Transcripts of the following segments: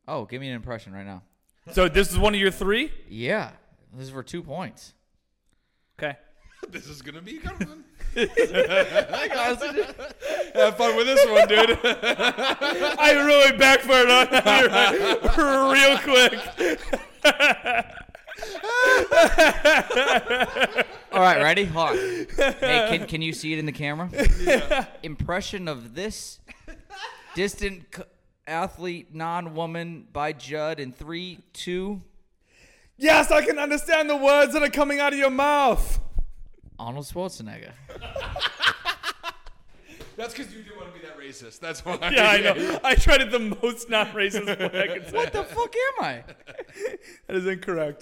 Oh, give me an impression right now. So this is one of your 3? Yeah. This is for 2 points. Okay. This is going to be a good one. Like, honestly, Have fun with this one, dude. I really backfired on that real quick. all right, ready? Hold on. Hey, can you see it in the camera? Yeah. Impression of this distant athlete, non-woman by Judd in 3, 2. Yes, I can understand the words that are coming out of your mouth. Arnold Schwarzenegger. That's because you didn't want to be that racist. That's why. Yeah, I know. I tried it the most not racist way I could say. What the fuck am I? That is incorrect.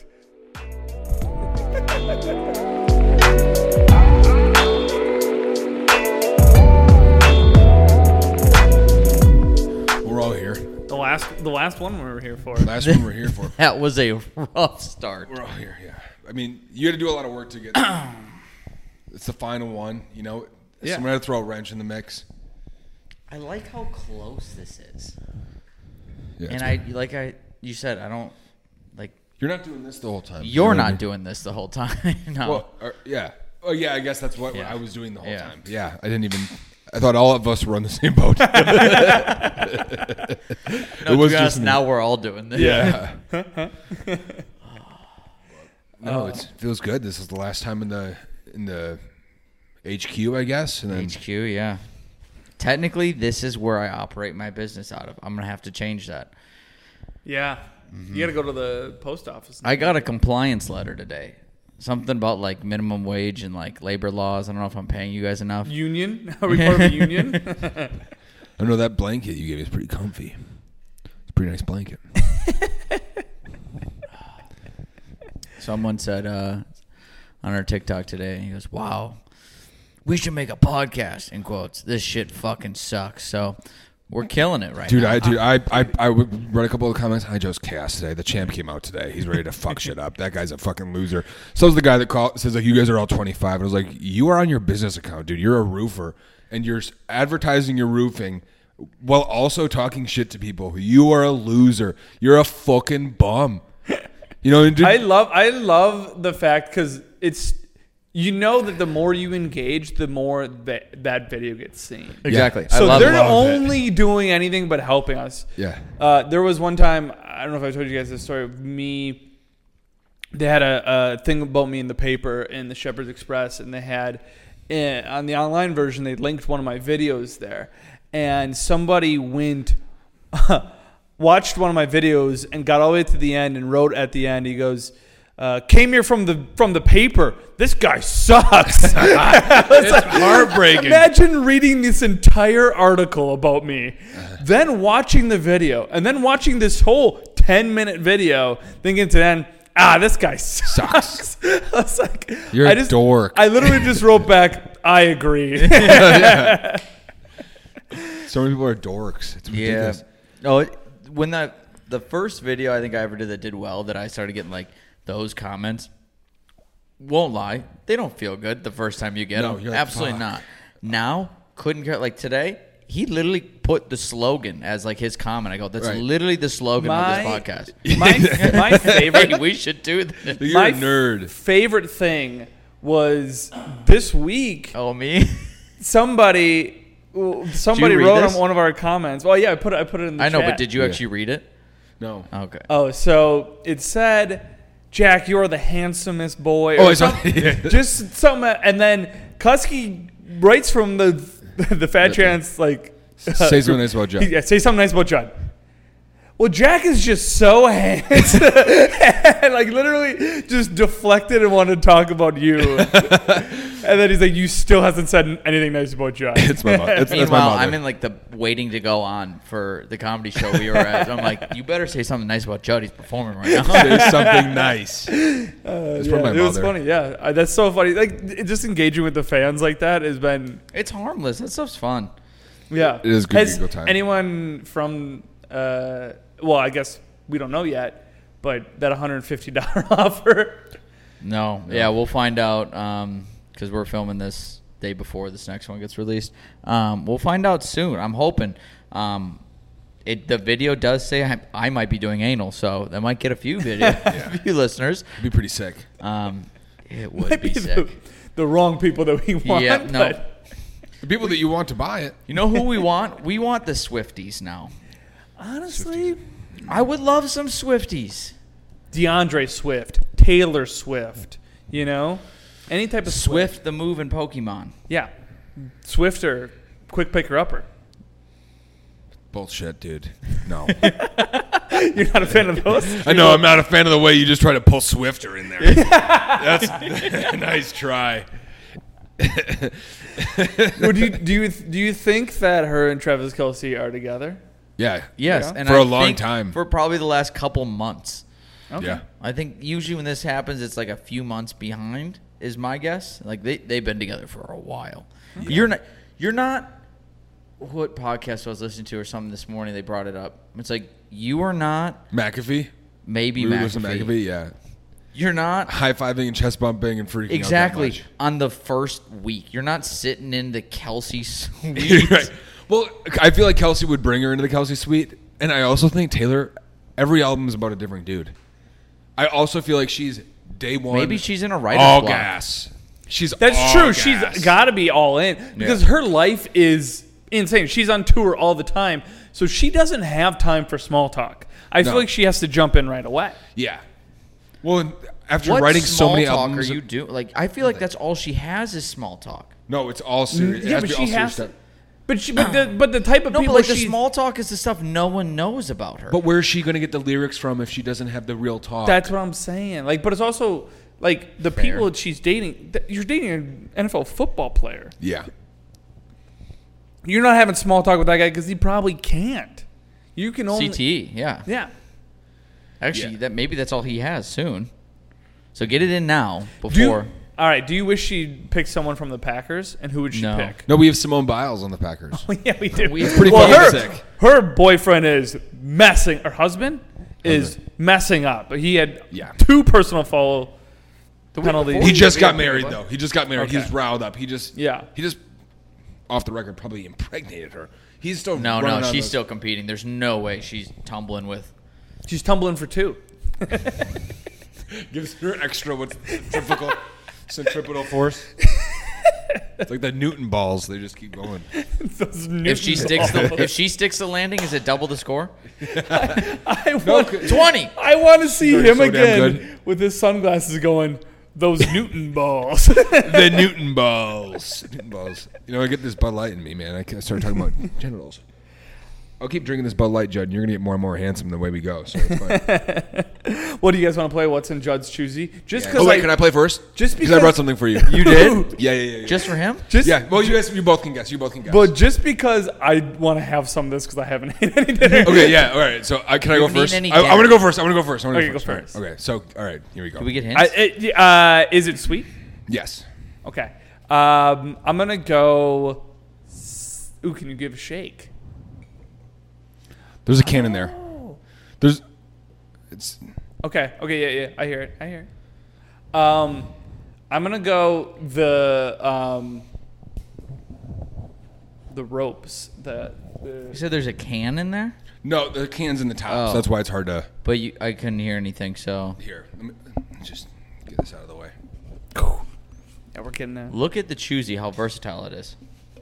We're all here. The last one we were here for. Last one we're here for. That was a rough start. We're all here, yeah. I mean, you had to do a lot of work to get it's the final one, you know. Yeah. Someone had to throw a wrench in the mix. I like how close this is. Yeah, And you said, I don't like. you're not doing this the whole time. You're You know what I not mean? doing this the whole time. No. Well, yeah. Oh, yeah, I guess that's what Yeah. I was doing the whole Yeah. time. Yeah, I didn't even... I thought all of us were on the same boat. No, it was to be honest, me. now we're all doing this. Yeah. No, it feels good. This is the last time in the HQ, I guess. And then HQ, yeah. Technically, this is where I operate my business out of. I'm going to have to change that. Yeah. You got to go to the post office. I got a compliance letter today. Something about like minimum wage and like labor laws. I don't know if I'm paying you guys enough. Union? Are we part of a union? I know that blanket you gave me is pretty comfy. It's a pretty nice blanket. Someone said on our TikTok today, he goes, wow, we should make a podcast, in quotes. This shit fucking sucks. So we're killing it right now. I would read a couple of comments. I chose chaos today. The champ came out today. He's ready to fuck shit up. That guy's a fucking loser. So's the guy that says like, you guys are all 25. And I was like, you are on your business account, dude. You're a roofer, and you're advertising your roofing while also talking shit to people. You are a loser. You're a fucking bum. You know, dude, I love the fact because it's, you know, that the more you engage, the more that video gets seen. Exactly. Yeah. So they're love it. only doing anything but helping us. Yeah. There was one time, I don't know if I told you guys this story of me. They had a thing about me in the paper in the Shepherd's Express, and they had on the online version they linked one of my videos there, and somebody went. Watched one of my videos and got all the way to the end and wrote at the end. He goes, "Came here from the paper. This guy sucks." It's heartbreaking. Imagine reading this entire article about me, then watching the video, and then watching this whole 10-minute video, thinking to then, this guy sucks. I was like, You're a dork. I literally just wrote back, I agree. Yeah. So many people are dorks. It's ridiculous. Yeah. Oh, when the first video I think I ever did that did well, that I started getting like those comments, won't lie, they don't feel good the first time you get them. you're like, Absolutely fuck. not. Now, couldn't care. Like today, he literally put the slogan as like his comment. I go, that's Right. literally the slogan of this podcast. My favorite Hey, we should do this. You're My a nerd. favorite thing was this week. Oh, me? Somebody read wrote this? on one of our comments. Well, yeah, I put it in the I know, chat. but did you actually read it? No. Okay. Oh, so it said, "Jack, you're the handsomest boy." Oh, or I saw- something. yeah. Just something, and then Kusky writes from the Fat Chance like, Say something nice about John. Yeah, say something nice about John. Well, Jack is just so handsome, and like literally just deflected and wanted to talk about you. And then he's like, "You still hasn't said anything nice about John." It's my mother. That's my Meanwhile, mother. I'm in like the waiting to go on for the comedy show we were at. I'm like, you better say something nice about Judd. He's performing right now. Say something nice. It's from my It mother. was funny, yeah. That's so funny. Like just engaging with the fans like that has been, It's harmless. That stuff's fun. yeah. It is good Has giggle time. anyone from, well, I guess we don't know yet, but that $150 offer. No. Yeah, we'll find out because we're filming this day before this next one gets released. We'll find out soon. I'm hoping. The video does say I might be doing anal, so that might get a few a few listeners. It'd be pretty sick. It would Might be sick. The wrong people that we want. Yeah, no. but- The people that you want to buy it. You know who we want? We want the Swifties now. Honestly, I would love some Swifties. DeAndre Swift, Taylor Swift, you know? Any type of Swift the move in Pokemon. Yeah. Swift or quick picker upper. Bullshit, dude. No. You're not a fan of those? I know. I'm not a fan of the way you just try to pull Swifter in there. That's a nice try. Do you think that her and Travis Kelce are together? Yeah. Yes, Yeah. and For I a long think time. For probably the last couple months. Okay. Yeah. I think usually when this happens, it's like a few months behind, is my guess. Like they've been together for a while. Okay. You're not. What podcast I was listening to or something this morning? They brought it up. It's like you are not. McAfee. Maybe We were listening to McAfee. McAfee. Yeah. You're not High fiving and chest bumping and freaking exactly out that on the first week. You're not sitting in the Kelsey much. suite. Right. Well, I feel like Kelsey would bring her into the Kelsey suite, and I also think Taylor. Every album is about a different dude. I also feel like she's day one. Maybe she's in a writer's all block. gas. She's That's all true. gas. She's got to be all in because her life is insane. She's on tour all the time, so she doesn't have time for small talk. I feel No. like she has to jump in right away. Yeah. Well, and after What writing so small many talk albums, are you doing? Like I feel like that's all she has is small talk. no, it's all serious. It Yeah, has but to be she all has serious to. stuff. But the type of No, but people like the she's small talk is the stuff no one knows about her. But where's she going to get the lyrics from if she doesn't have the real talk? That's what I'm saying. Like, but it's also like the Fair. people that she's dating. You're dating an NFL football player. yeah. You're not having small talk with that guy because he probably can't. You can only CTE, yeah. Yeah. Actually, Yeah. that maybe that's all he has soon. So get it in now Do before. you, all right. Do you wish she'd pick someone from the Packers, and who would she No. pick? No, we have Simone Biles on the Packers. Yeah, we do. We have Pretty well, fucking her, sick. her boyfriend is messing. Her husband is messing up. He had Yeah. 2 personal foul The week penalties. before He just we got had married, Bubba. though. He just got married. Okay. He's riled up. He just, Yeah. off the record, probably impregnated her. He's still No, running no, on she's those- still competing. There's no way she's tumbling with. She's tumbling for 2. Gives her extra what's typical centripetal force. It's like the Newton balls. They just keep going. If she sticks the landing, is it double the score? I want, 20. I want to see They're him so damn again good. with his sunglasses going. Those Newton balls. The Newton balls. Newton balls. You know, I get this Bud Light in me, man. I start talking about genitals. I'll keep drinking this Bud Light, Judd, and you're going to get more and more handsome the way we go. So it's fine. What do you guys want to play? What's in Judd's choosy? Just because Oh, wait, can I play first? Just Because I because- brought something for you. You did? Yeah. Just for him? Just Yeah, well, you both can guess. You both can guess. But just because I want to have some of this because I haven't had any dinner. Okay, yeah, all right. So can I go haven't eaten first? any I want to dinner. go first. I want to go first. Okay, go All right. first. Okay, so, all right, here we go. Do we get hints? Is it sweet? Yes. Okay. I'm going to go. Ooh, can you give a shake? There's a can in there. It's Okay. Yeah. I hear it. I'm going to go the ropes. You said there's a can in there, no, the can's in the top, Oh. so that's why it's hard to but I couldn't hear anything. So hear. Let me just get this out of the way. Yeah, we're getting there. look at the choosy, how versatile it is.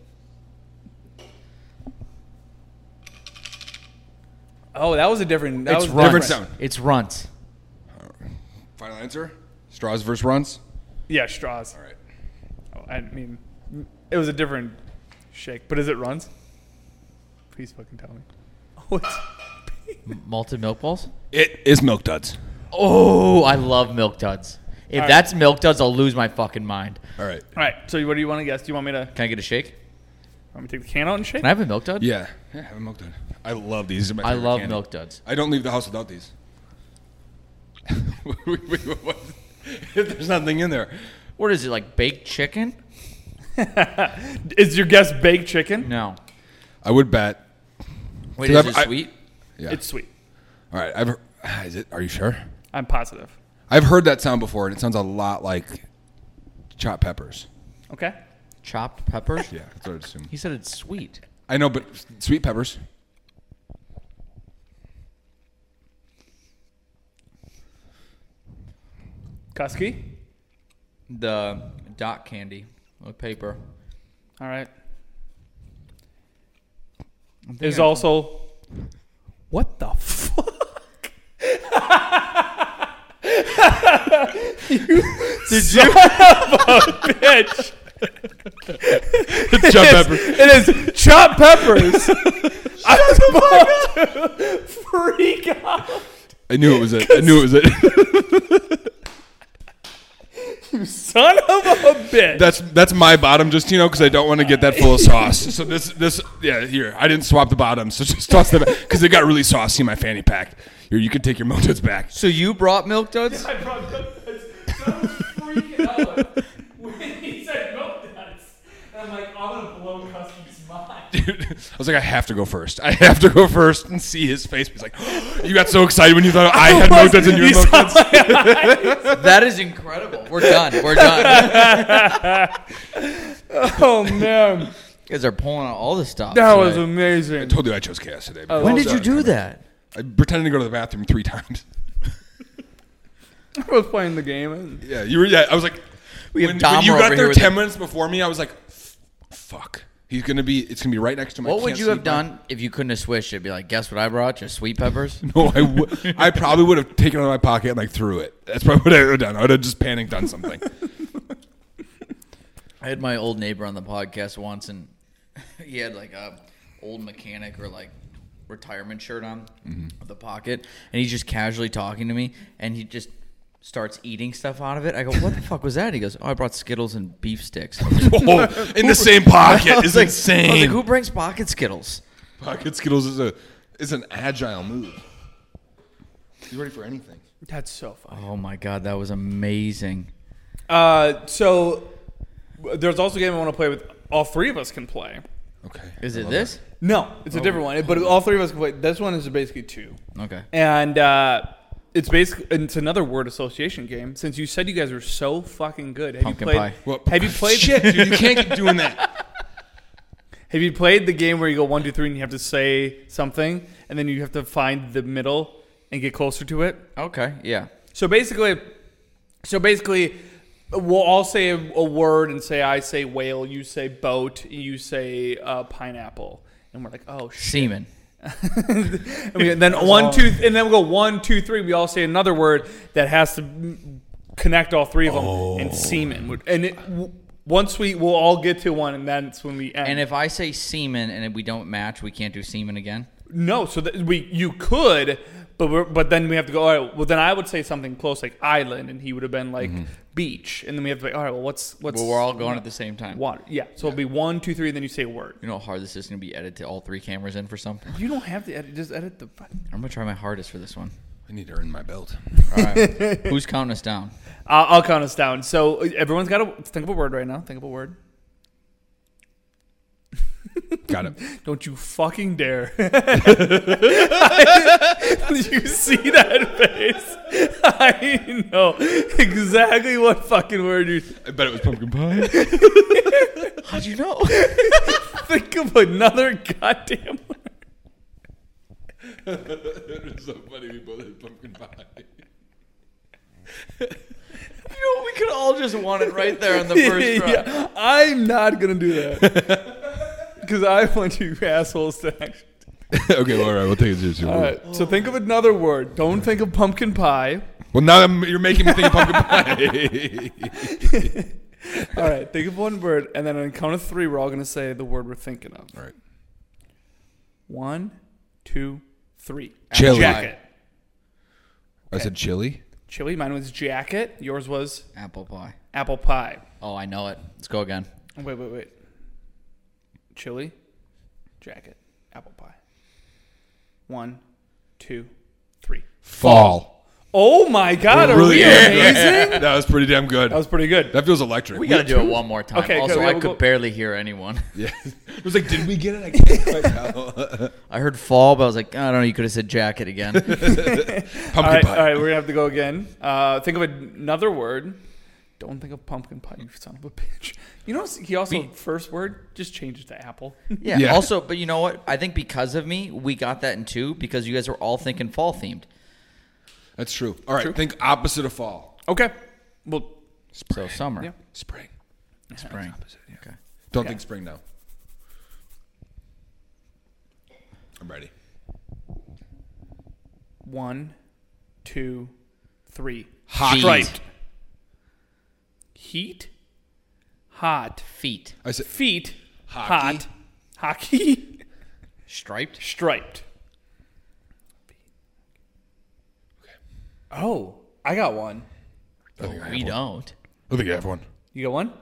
Oh, that was a different. That It's was runts. Different sound. It's runts. Final answer? Straws versus runs? Yeah, straws. All right. Oh, I mean, it was a different shake. But is it runs? Please fucking tell me. Oh, it's Malted milk balls. It is Milk Duds. Oh, I love Milk Duds. If All right. that's Milk Duds, I'll lose my fucking mind. All right. all right. So, what do you want to guess? Do you want me to? Can I get a shake? Want me to take the can out and shake? Can I have a Milk Dud? Yeah. Yeah, have a Milk Dud. I love these. These are my I favorite love candy. Milk Duds. I don't leave the house without these. What? If there's nothing in there. What is it, like baked chicken? Is your guess baked chicken? No. I would bet. Wait, Because is it I- sweet? Yeah. It's sweet. All right. Is it? Are you sure? I'm positive. I've heard that sound before, and it sounds a lot like chopped peppers. Okay. Chopped peppers? Yeah, that's what I'd assume. He said it's sweet. I know, but sweet peppers. Kusky? The dot candy with paper. All right. I'm There's thinking- also... What the fuck? Did you? Bitch. Chop pepper. It is chopped peppers. I was about to freak out. I knew it was it. I knew it was it. You son of a bitch. That's my bottom, just because I don't want to get that full of sauce. So this here. I didn't swap the bottom, so just toss them because it got really saucy in my fanny pack. Here, you can take your Milk Duds back. So you brought Milk Duds? I brought Milk Duds. So I was freaking out when he said Milk Duds. And I'm like, I'm going to blow Kusky's mind. Dude, I was like, I have to go first. I have to go first and see his face. He's like, you got so excited when you thought I had Milk Duds and you had Milk Duds. That is incredible. We're done. We're done. Oh, man. You guys are pulling out all the stuff. That was I amazing. told you I chose chaos today. Oh, When well did you do that? I pretended to go to the bathroom 3 times. I was playing the game. Yeah, you were. Yeah, I was like, We have when Dahmer you over got here there with 10 the- minutes before me, I was like, fuck. It's gonna be right next to my. What would can't you see have my- done if you couldn't have switched? It'd be like, guess what I brought? Just sweet peppers? No, I probably would have taken it out of my pocket and threw it. That's probably what I would have done. I would have just panicked on something. I had my old neighbor on the podcast once, and he had like a old mechanic or like retirement shirt on with a pocket, and he's just casually talking to me, and he just starts eating stuff out of it. I go, what the fuck was that? He goes, oh, I brought Skittles and beef sticks. I was like, Oh, in the same pocket I was is like- insane. I was like, who brings pocket Skittles? Pocket Skittles is an agile move. He's ready for anything. That's so funny. Oh my god, that was amazing. So there's also a game I want to play with. All 3 of us can play. Okay. Is I it love this? No, it's a different one. But all 3 of us can play. This one is basically 2. Okay. And it's another word association game. Since you said you guys were so fucking good, have Pumpkin you played? pie. Well, Have you played? Shit, dude, you can't keep doing that. Have you played the game where you go 1, 2, 3, and you have to say something, and then you have to find the middle and get closer to it? Okay, yeah. So basically, we'll all say a word and say, I say whale, you say boat, you say pineapple, and we're like, oh shit. Semen. And then 1, 2, and then we'll go 1, 2, 3. We all say another word that has to connect all 3 of them, and semen. And once we'll all get to one, and that's when we end. And if I say semen and if we don't match, we can't do semen again? No, so that you could, but then we have to go. All right, well then I would say something close like island, and he would have been like beach, and then we have to be all right. Well, what's Well, we're all going at the same time. water? Yeah, so it'll be 1, 2, 3, and then you say a word. You know how hard this is going to be edited to all 3 cameras in for something? You don't have to edit. Just edit the. I'm going to try my hardest for this one. I need to earn my belt. All right. Who's counting us down? I'll count us down. So everyone's got to think of a word right now. Think of a word. Got it. Don't you fucking dare. You see that face? I know exactly what fucking word you I bet it was pumpkin pie. How'd you know? think of another goddamn word. It's so funny we both had pumpkin pie. You know, we could all just won it right there in the first round. Yeah, I'm not going to do that. Because I want you assholes to actually. Okay, well, all right, we'll take it seriously. All right, so think of another word. Don't think of pumpkin pie. Well, now you're making me think of pumpkin pie. All right, think of one word, and then on the count of 3, we're all going to say the word we're thinking of. All right. 1, 2, 3. Chili. Jacket. I said chili. Chili. Mine was jacket. Yours was Apple pie. apple pie. Oh, I know it. Let's go again. Wait. Chili, jacket, apple pie. 1, 2, 3. Fall. Oh my God! Are we amazing? That was pretty damn good. That was pretty good. That feels electric. We got to do it one more time. Okay, also, good. I We'll could go- barely hear anyone. Yeah. It was like, did we get it? I can't quite tell. I heard fall, but I was like, I don't know. You could have said jacket again. Pumpkin All pie. right, we're gonna have to go again. Think of another word. Don't think of pumpkin pie, you son of a bitch. You know, he also first word just changes to apple. Yeah. Yeah. Also, but you know what? I think because of me, we got that in 2 because you guys were all thinking fall themed. That's true. All right, think opposite of fall. Okay. Well, So summer. Yeah. Spring. Spring. Okay. Don't think spring now. I'm ready. 1, 2, 3. Hockey. Striped. Heat. Hot. Feet. I said Feet. Hockey. Hot. Hockey. Striped. Striped. Oh, I got one. I think I We have one. don't. I think I have one. You got one?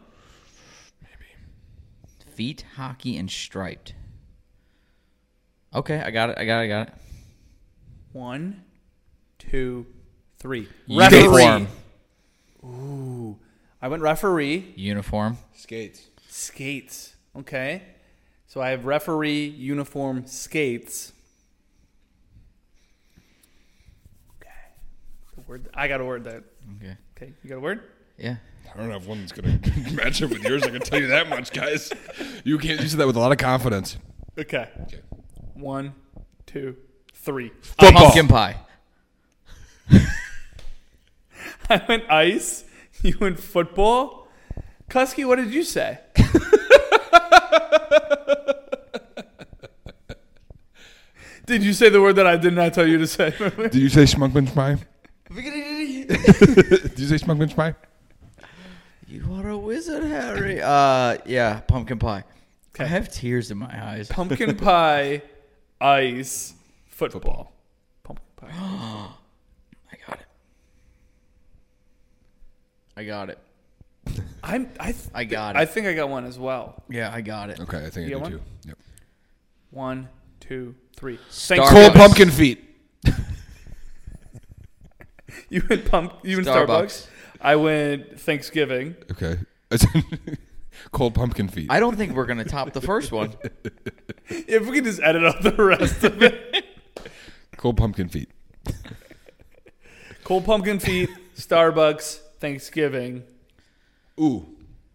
Feet, hockey, and striped. Okay, I got it. 1, 2, 3. Uniform. Referee. Ooh. I went referee. Uniform. Skates. Skates. Okay. So I have referee, uniform, skates. Okay. The word. I got a word that. Okay. Okay. You got a word? Yeah. I don't have one that's going to match up with yours. I can tell you that much, guys. You said that with a lot of confidence. Okay. Okay. 1, 2, 3. Football. Pumpkin pie. I went ice. You went football. Kusky, what did you say? Did you say the word that I did not tell you to say? Did you say Schmunkman's pie? Did you say Schmunkman's pie? You are a wizard, Harry. Yeah, pumpkin pie. Okay. I have tears in my eyes. Pumpkin pie, ice, football. Pumpkin pie. I got it. I got it. I think I got one as well. Yeah, I got it. Okay, I think You I got do one? too. Yep. 1, 2, 3. Starbucks. Cold pumpkin feet. You went You went Starbucks. Starbucks. I went Thanksgiving. Okay. Cold pumpkin feet. I don't think we're gonna top the first one. If we could just edit out the rest of it. Cold pumpkin feet. Cold pumpkin feet, Starbucks, Thanksgiving. Ooh.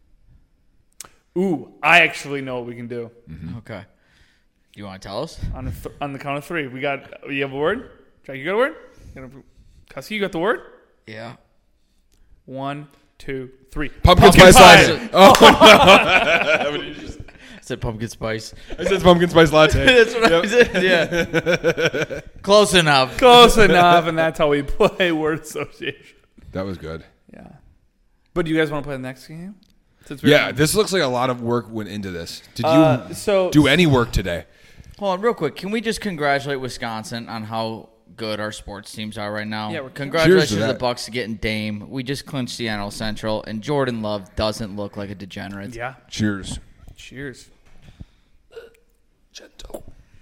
Ooh, I actually know what we can do. Okay. Do you want to tell us? On the count of 3. You have a word? Jack, you got a word? Kusky, you got the word? Yeah. 1, 2, 3. Pumpkin spice pie. latte. Oh, I said pumpkin spice. I said pumpkin spice latte. That's what I said. Yeah. Close enough. Close enough, and that's how we play word association. That was good. Yeah. But do you guys want to play the next game? Yeah, this looks like a lot of work went into this. Did you so do any work today? Hold on, real quick. Can we just congratulate Wisconsin on how good our sports teams are right now? Yeah, congratulations Cheers to to the that. Bucks getting Dame. We just clinched the NL Central, and Jordan Love doesn't look like a degenerate. Yeah. Cheers. Cheers. Gentle.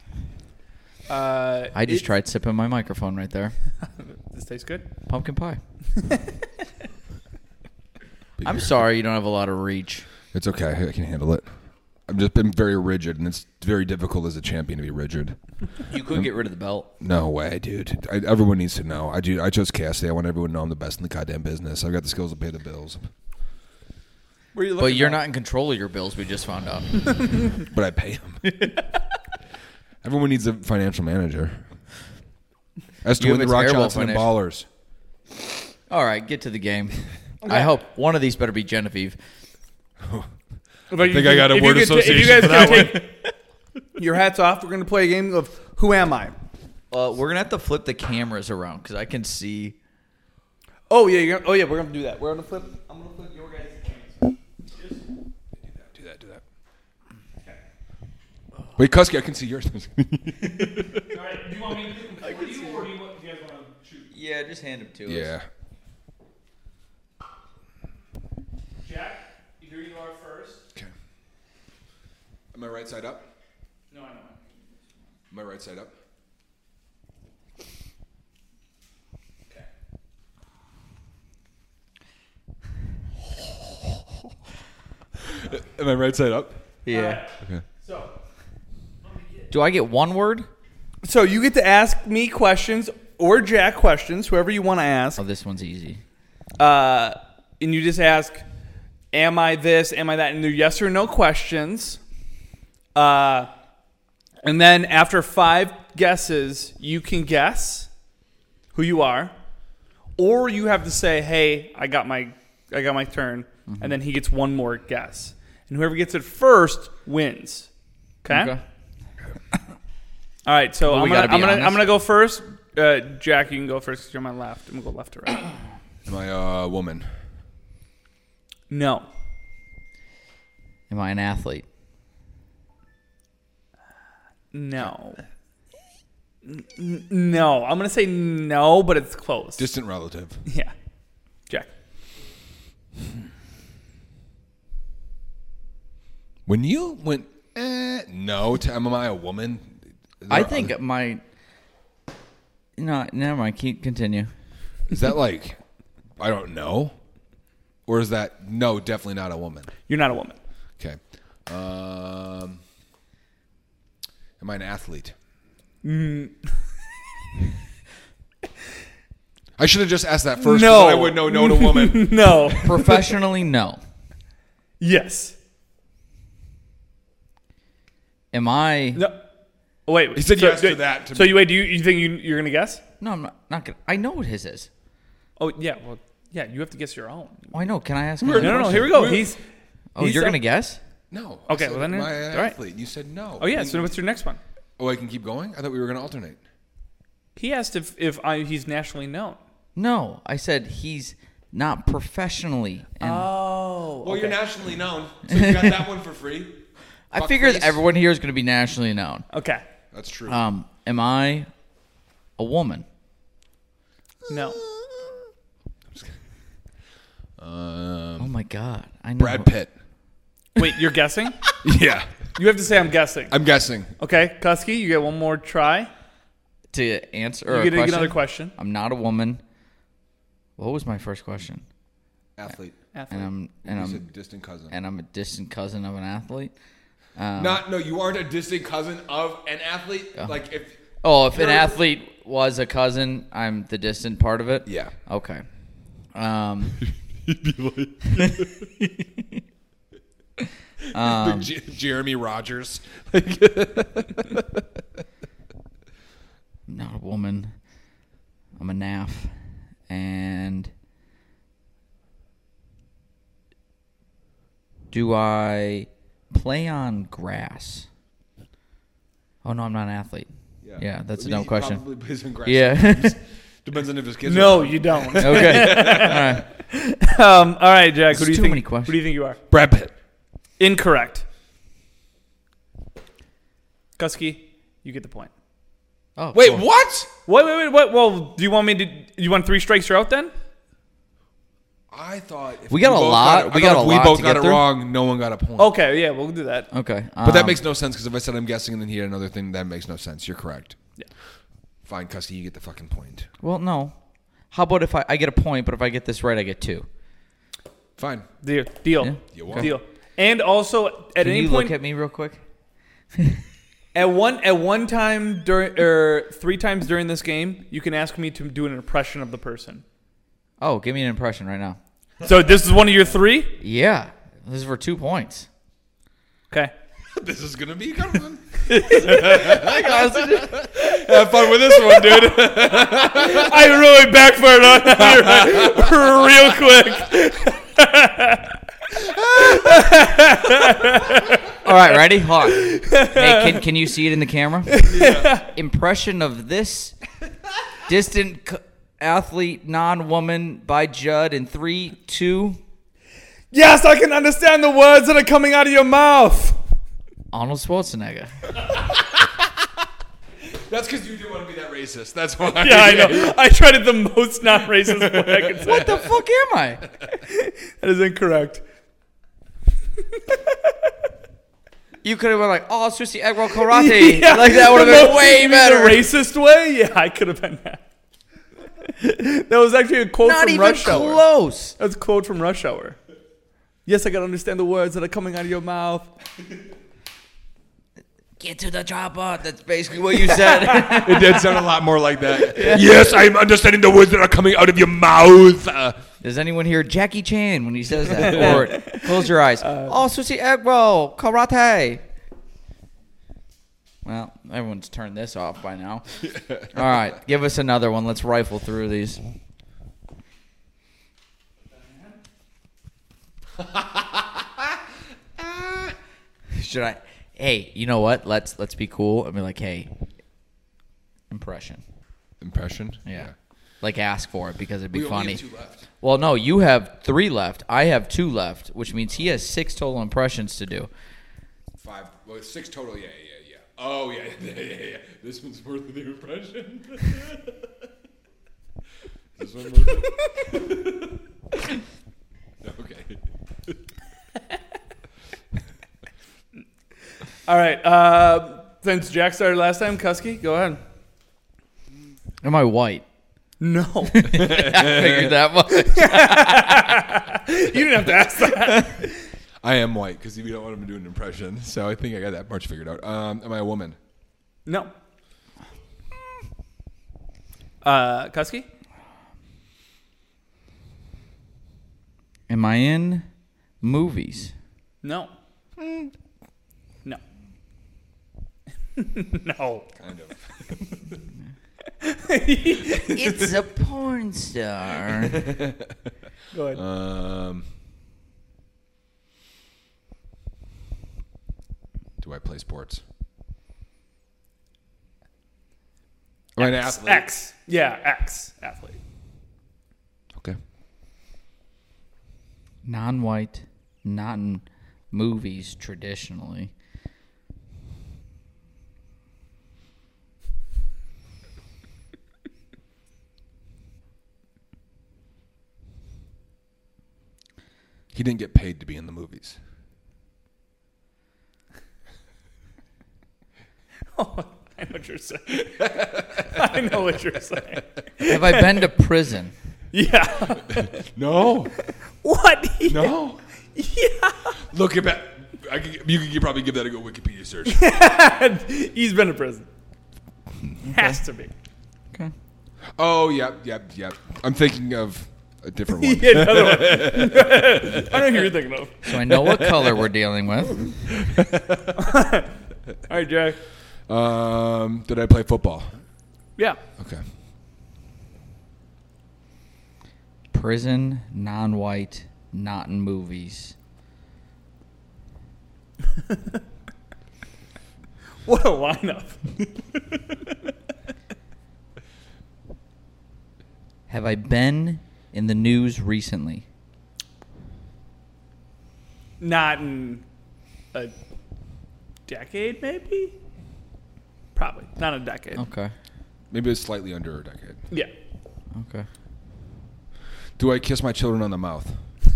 I just tried sipping my microphone right there. This tastes good. Pumpkin pie. I'm sorry you don't have a lot of reach. It's okay. I can handle it. I've just been very rigid, and it's very difficult as a champion to be rigid. You could get rid of the belt. No way, dude. Everyone needs to know. I chose Cassidy. I want everyone to know I'm the best in the goddamn business. I've got the skills to pay the bills. Where are you But looking you're at? not in control of your bills, we just found out. But I pay them. Everyone needs a financial manager. As to You win the have a Rock terrible Johnson and financial- Ballers. All right, get to the game. I hope one of these better be Genevieve. I think I got a word If you association guys for that can take your hats off, we're going to play a game of Who Am I? We're going to have to flip the cameras around because I can see. Oh, yeah. We're going to do that. I'm going to flip your guys' cameras. Do that. Wait, Kusky, I can see yours. All right. Do you want me to pick them for you, or do you guys want to shoot? Yeah, just hand them to us. Yeah. Jack, here you are first. Okay. Am I right side up? No, I know. Am I right side up? Okay. Am I right side up? Yeah. Okay. So Do I get one word? you get to ask me questions or Jack questions, whoever you want to ask. Oh, this one's easy. And you just ask, am I this, am I that? And they're yes or no questions. And then after 5 guesses, you can guess who you are. Or you have to say, hey, I got my I got my turn, and then he gets one more guess, and whoever gets it first wins. Okay. All right. So Well, I'm we gotta be honest. gonna go first. Jack, you can go first because you're on my left. I'm gonna go left to right. Am I a woman? No. Am I an athlete? No. No. I'm gonna say no, but it's close. Distant relative. Yeah. Jack. When you went no to am I a woman? I think my. No, never mind. Continue. Is that like I don't know, or is that no? Definitely not a woman. You're not a woman. Okay. Am I an athlete? I should have just asked that first. No. 'Cause I would know no to woman. No. Professionally, no. Yes. Am I? No. Oh, wait. He said yes to that. So you wait. Do you think you're gonna guess? No, I'm not gonna. I know what his is. Oh yeah. Well, yeah. You have to guess your own. Oh, I know. Can I ask? No. Here we go. He's. Oh, you're gonna guess? No. Okay, I said, well then- am I an all right. athlete? You said no. Oh yeah. So what's your next one? Oh, I can keep going. I thought we were going to alternate. He asked if he's nationally known. No, I said he's not professionally. And Oh. Well, you're nationally known, so you got that one for free. I Fuck figured face. everyone here is gonna be nationally known. Okay. That's true. Am I a woman? No. Oh my god, I know. Brad Pitt. Wait. You're guessing? Yeah, You have to say I'm guessing. I'm guessing. Okay, Kusky, you get one more try. To answer You a get question? another question. I'm not a woman. What was my first question? Athlete. And You I'm said distant cousin. a distant cousin of an athlete. No, you aren't a distant cousin of an athlete. Like if. Oh, if an You're- athlete was a cousin, I'm the distant part of it. Yeah. Okay. Jeremy Rogers. I'm not a woman. I'm a NAF. And do I play on grass? Oh, no, I'm not an athlete. Yeah, that's a dumb question. Probably plays in grass. Yeah. Depends on if his kids. No, are you don't. Okay. All right. All right, Jack. Who do you Too think? many questions. Who do you think you are? Brad Pitt. Incorrect. Kusky, you get the point. Oh, Wait, cool. what? Wait. Well, do you want me to? You want 3 strikes? You're out then. I thought if We got a both lot- Got, we I thought got if a we lot both to got get it through. wrong. No one got a point. Okay, yeah, we'll do that. Okay. But that makes no sense because if I said I'm guessing and then he had another thing, that makes no sense. You're correct. Yeah. Fine, Custy, you get the fucking point. Well, no. How about if I get a point, but if I get this right, I get 2? Fine. Deal. Yeah. You won. Deal. And also, at Can any you point, look at me real quick? at one time during 3 times during this game, you can ask me to do an impression of the person. Oh, give me an impression right now. So this is one of your 3. Yeah. This is for 2 points. Okay. This is gonna be a good one. I Have fun with this one, dude. I really backfired on that real quick. All right, ready? Hold on. Hey, can you see it in the camera? Yeah. Impression of this distant athlete, non-woman by Judd in 3, 2. Yes, I can understand the words that are coming out of your mouth. Arnold Schwarzenegger. That's because you didn't want to be that racist. That's why. Yeah, I know. I tried it the most not racist way I could say. What the fuck am I? That is incorrect. You could have been like, oh, sushi, egg roll, karate. Yeah, Like, that would have been way you mean better. The racist way? Yeah, I could have been that. That was actually a quote Not from even Rush Hour. close. That's a quote from Rush Hour. Yes, I can understand the words that are coming out of your mouth. Get to the chopper. That's basically what you said. It did sound a lot more like that. Yes, I'm understanding the words that are coming out of your mouth. Does anyone hear Jackie Chan when he says that? Or close your eyes. Oh, sushi, egg roll, karate. Well, everyone's turned this off by now. All right, give us another one. Let's rifle through these. Should I? Hey, you know what? Let's be cool and be like, hey, impression. Impression? Yeah. Like ask for it because it'd be We only funny. have 2 left. Well, no, you have 3 left. I have 2 left, which means he has 6 total impressions to do. 5. Well, 6 total. Yeah. Oh, yeah. This one's worth the impression. This one worth it? Okay. All right. Since Jack started last time, Kusky, go ahead. Am I white? No. I figured that much. You didn't have to ask that. I am white because we don't want him to do an impression. So I think I got that much figured out. Am I a woman? No. Kusky? Am I in movies? No. No. No. Kind of. It's a porn star. Go ahead. Do I play sports? Am I an athlete? X. Yeah, X. Athlete. Okay. Non-white, not in movies traditionally. He didn't get paid to be in the movies. Oh, I know what you're saying. I know what you're saying. Have I been to prison? Yeah. No. What? No. Yeah. Look at that. You could probably give that a go Wikipedia search. He's been in prison. Has to be. Okay. Oh, yep. I'm thinking of a different one. Yeah, another one. I know who you're thinking of. So I know what color we're dealing with. All right, Jack. Did I play football? Yeah. Okay. Prison, non-white, not in movies. What a lineup. Have I been in the news recently? Not in a decade, maybe? Probably. Not a decade. Okay. Maybe it's slightly under a decade. Yeah. Okay. Do I kiss my children on the mouth?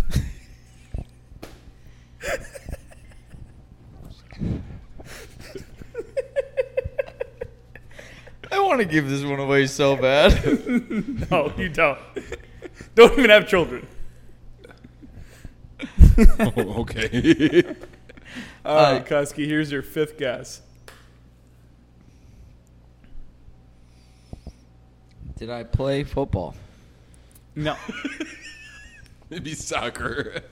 I want to give this one away so bad. No, you don't. Don't even have children. Oh, okay. All right, Kusky, here's your 5th guess. Did I play football? No. Maybe soccer.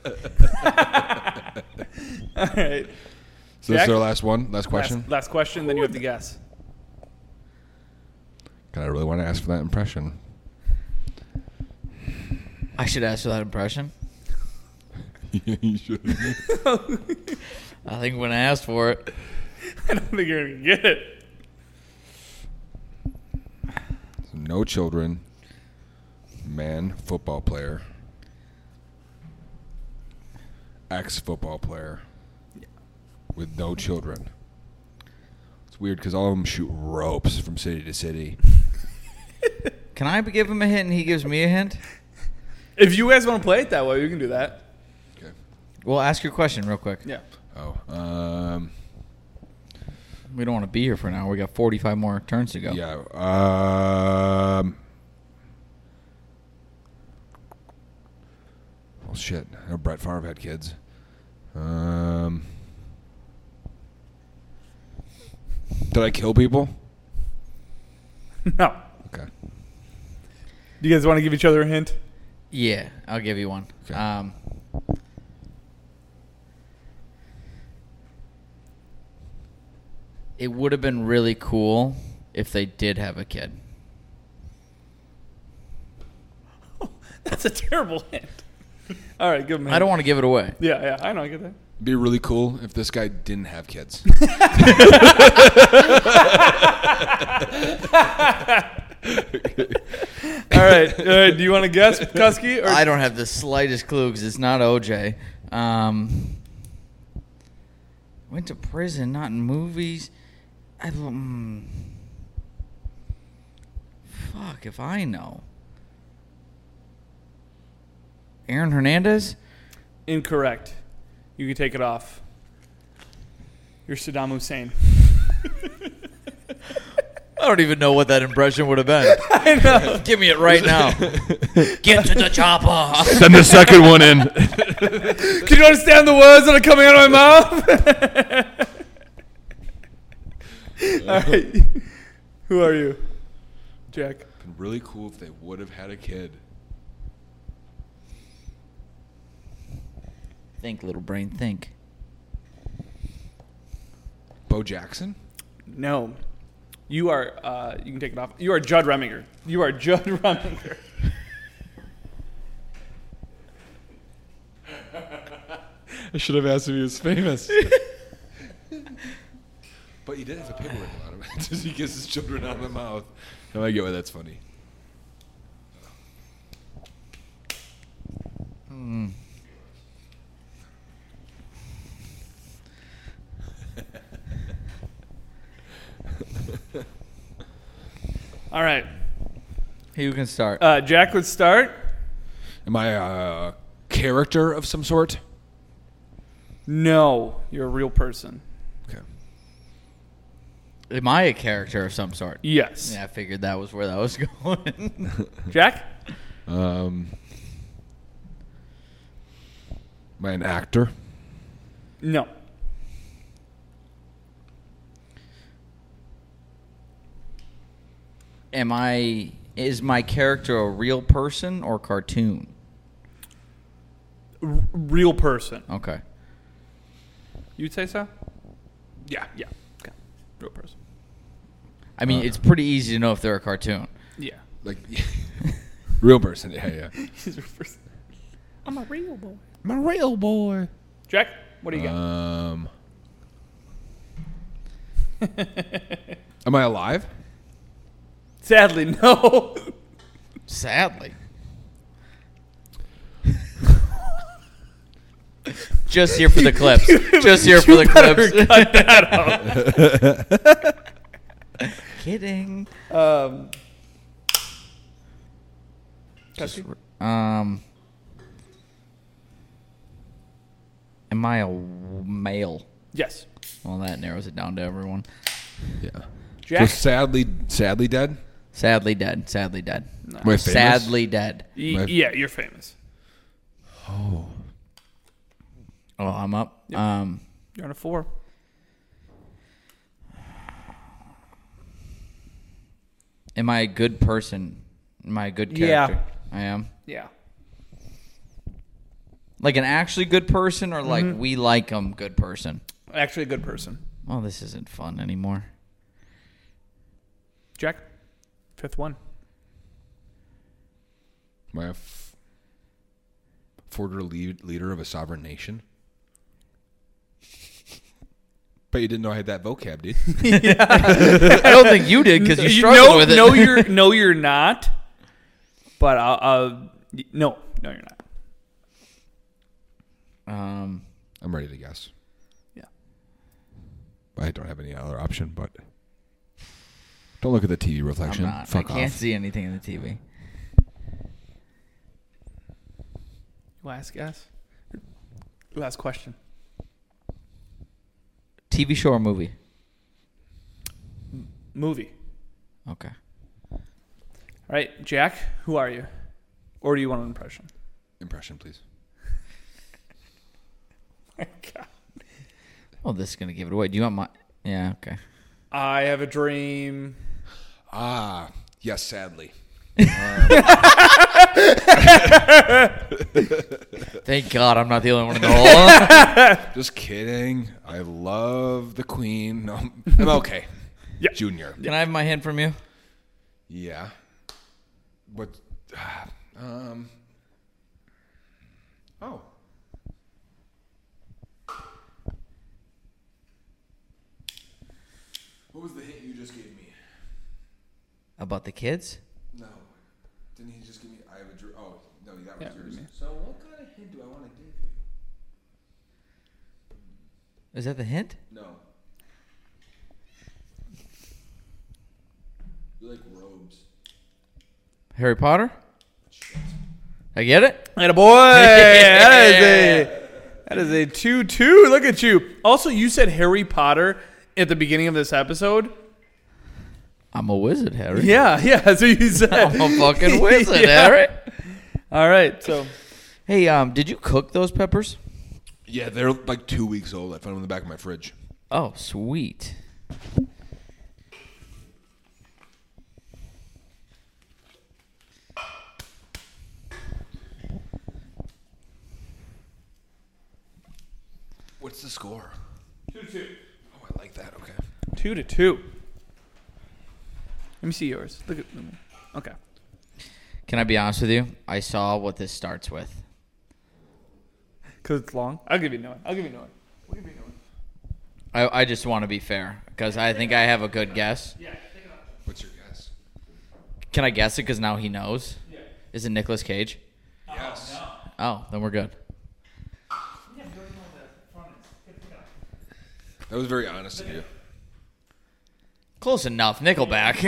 All right. So this Jack? is our last one? Last question? Last question, then you have to guess. God, I really want to ask for that impression. I should ask for that impression. You should. I think when I asked for it. I don't think you're going to get it. No children. Man, football player. Ex-football player. With no children. It's weird because all of them shoot ropes from city to city. Can I give him a hint and he gives me a hint? If you guys want to play it that way, we can do that. Okay. Well, ask your question real quick. Yeah. Oh, We don't want to be here for an hour. We got 45 more turns to go. yeah. Well, shit. I know Brett Favre had kids. Did I kill people? No. Okay. Do you guys want to give each other a hint? Yeah, I'll give you one. Okay. It would have been really cool if they did have a kid. That's a terrible hint. All right, good man. I don't want to give it away. Yeah, I know. I get that. It'd be really cool if this guy didn't have kids. All right. Do you want to guess, Kusky? Or I don't have the slightest clue because it's not OJ. Went to prison, not in movies. Fuck if I know. Aaron Hernandez? Incorrect. You can take it off. You're Saddam Hussein. I don't even know what that impression would have been. I know. Give me it right now. Get to the chopper. Send the second one in. Can you understand the words that are coming out of my mouth? All right. Who are you, Jack? Been really cool if they would have had a kid. Think, little brain, think. Bo Jackson? No. You are, you can take it off. You are Judd Reminger. You are Judd Reminger. I should have asked if he was famous. But he did have a paperwork about him. Does he kiss his children on the mouth? No, I get why that's funny. All right. Who can start? Jack would start. Am I a character of some sort? No. You're a real person. Okay. Am I a character of some sort? Yes. Yeah, I figured that was where that was going. Jack? Am I an actor? No. Is my character a real person or cartoon? Real person. Okay. You'd say so? Yeah. Yeah. Okay. Real person. I mean, it's pretty easy to know if they're a cartoon. Yeah. Like, real person. Yeah. He's a real person. I'm a real boy. I'm a real boy. Jack, what do you got? Am I alive? Sadly, no. Sadly. Just here for the clips. Just here for the clips. Cut that out. Kidding. Just, Am I a male? yes. Well, that narrows it down to everyone. Yeah. Jack? So sadly dead? Sadly dead. Sadly dead. Am I famous? Sadly dead. Yeah, you're famous. Oh. Oh, I'm up. Yep. You're on a 4. Am I a good person? Am I a good character? Yeah. I am. Yeah. Like an actually good person or like we like them good person? Actually a good person. Well, this isn't fun anymore. Jack? 5th one. Am I a former leader of a sovereign nation? But you didn't know I had that vocab, dude. I don't think you did because you struggled with it. No, you're not. But no, you're not. I'm ready to guess. Yeah. I don't have any other option, but don't look at the TV reflection. I'm not. Fuck I can't off. see anything in the TV. Last guess. Last question. TV show or movie? Movie. Okay. All right, Jack, who are you? Or do you want an impression? Impression, please. My God. Oh, this is going to give it away. Do you want my... Yeah, okay. I have a dream. Ah, yes, sadly. Thank God I'm not the only one in the hole. Just kidding. I love the Queen. No, I'm okay. Yeah. Junior. Can I have my hand from you? Yeah. But Oh. What was the hint you just gave me? About the kids? No. Didn't he just give me? I have a dream. Oh no, that was Yeah, yours. me. So what kind of hint do I want to give you? Is that the hint? No. You like robes. Harry Potter? I get it? And a boy, that is a 2-2. Look at you. Also, you said Harry Potter at the beginning of this episode. I'm a wizard, Harry. Yeah, that's what you said. I'm a fucking wizard, Yeah. Harry. All right, so Hey, did you cook those peppers? Yeah, they're like 2 weeks old. I found them in the back of my fridge. Oh, sweet. What's the score? 2-2. Oh, I like that. Okay. 2-2. Let me see yours. Look at okay. Can I be honest with you? I saw what this starts with. Because it's long. I'll give you no one. I just want to be fair because I think I have a good guess. Yeah, take it off. What's your guess? Can I guess it because now he knows? Yeah. Is it Nicolas Cage? Yes. Oh, then we're good. That was very honest of you. Close enough. Nickelback.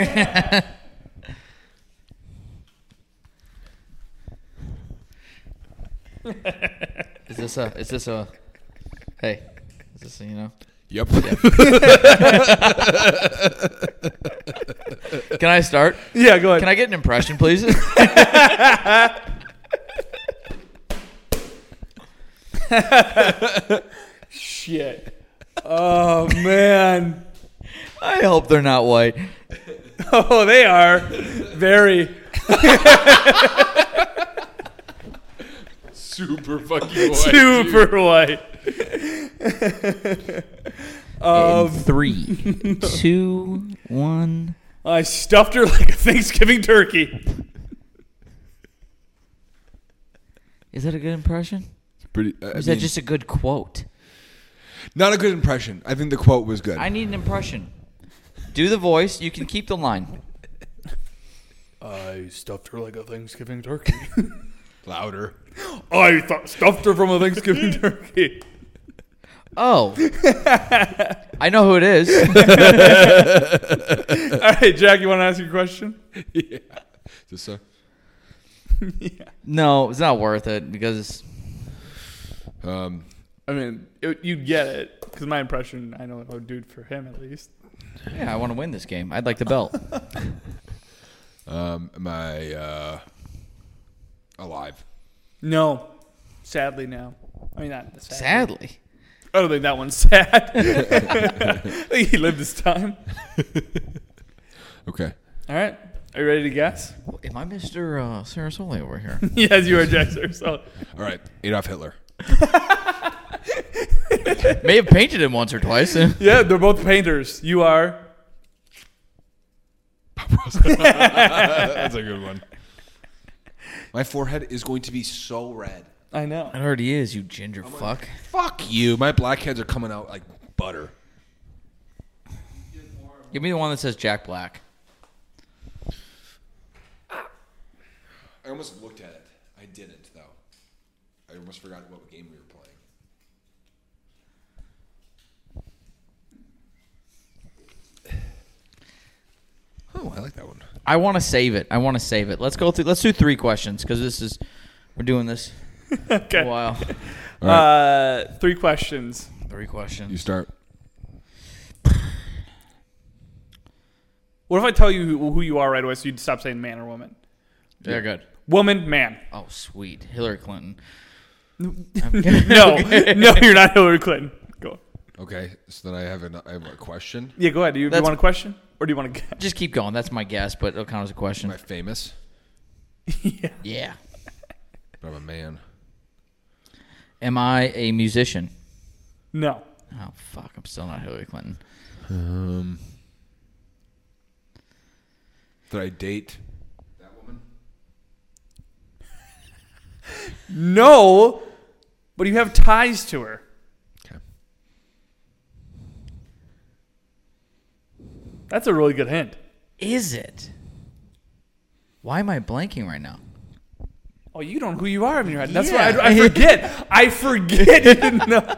Is this a hey, is this a, you know? Yep. Can I start? Yeah, go ahead. Can I get an impression, please? Shit. Oh, man. I hope they're not white. Oh, they are. Very. Super fucking white. Super white. In 3, 2, 1. I stuffed her like a Thanksgiving turkey. Is that a good impression? Pretty. Or is that just a good quote? Not a good impression. I think the quote was good. I need an impression. Do the voice. You can keep the line. I stuffed her like a Thanksgiving turkey. Louder. I stuffed her from a Thanksgiving turkey. Oh. I know who it is. All right, Jack, you want to ask your question? Yeah. Just so. Yeah. No, it's not worth it because I mean, you'd get it because my impression, I know what I would do for him at least. yeah, I want to win this game. I'd like the belt. Am I alive? No, sadly, no. I mean, not sadly. Sadly. I don't think that one's sad. I think he lived his time. Okay. All right, are you ready to guess? Am I Mr. Sarasoli over here? Yes, you are, Jack. So, All right. Adolf Hitler. May have painted him once or twice. yeah, they're both painters. You are. That's a good one. My forehead is going to be so red. I know. It already is, you ginger fuck. Fuck you. My blackheads are coming out like butter. Give me the one that says Jack Black. I almost looked at it. I didn't, though. I almost forgot what game we were playing. Oh, I like that one. I want to save it. Let's go through. Let's do 3 questions because we're doing this Okay. a while. All right. 3 questions. 3 questions. You start. What if I tell you who you are right away so you'd stop saying man or woman? They're good. Woman, man. Oh, sweet. Hillary Clinton. No, you're not Hillary Clinton. Go. Okay, so then I have a question. Yeah, go ahead. Do you want a question? Or do you want to guess? Just keep going. That's my guess, but it'll count as a question. Am I famous? Yeah. Yeah. But I'm a man. Am I a musician? No. Oh, fuck. I'm still not Hillary Clinton. Did I date that woman? No, but you have ties to her. Okay. That's a really good hint. Is it? Why am I blanking right now? Oh, you don't know who you are in your head. That's Yeah. why I forget. I forget you didn't know.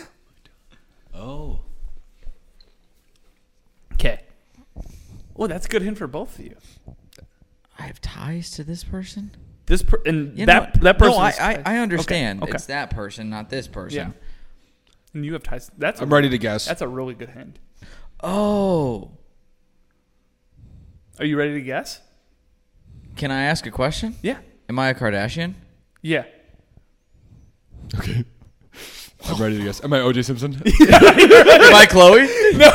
Oh. Okay. Oh, that's a good hint for both of you. I have ties to this person? And You know that what? person. No, I understand. Okay. It's that person, not this person. Yeah. And you have ties. I'm ready to guess. That's a really good hint. Oh. Are you ready to guess? Can I ask a question? Yeah. Am I a Kardashian? Yeah. Okay. I'm ready to guess. Am I O.J. Simpson? Am I Chloe? No,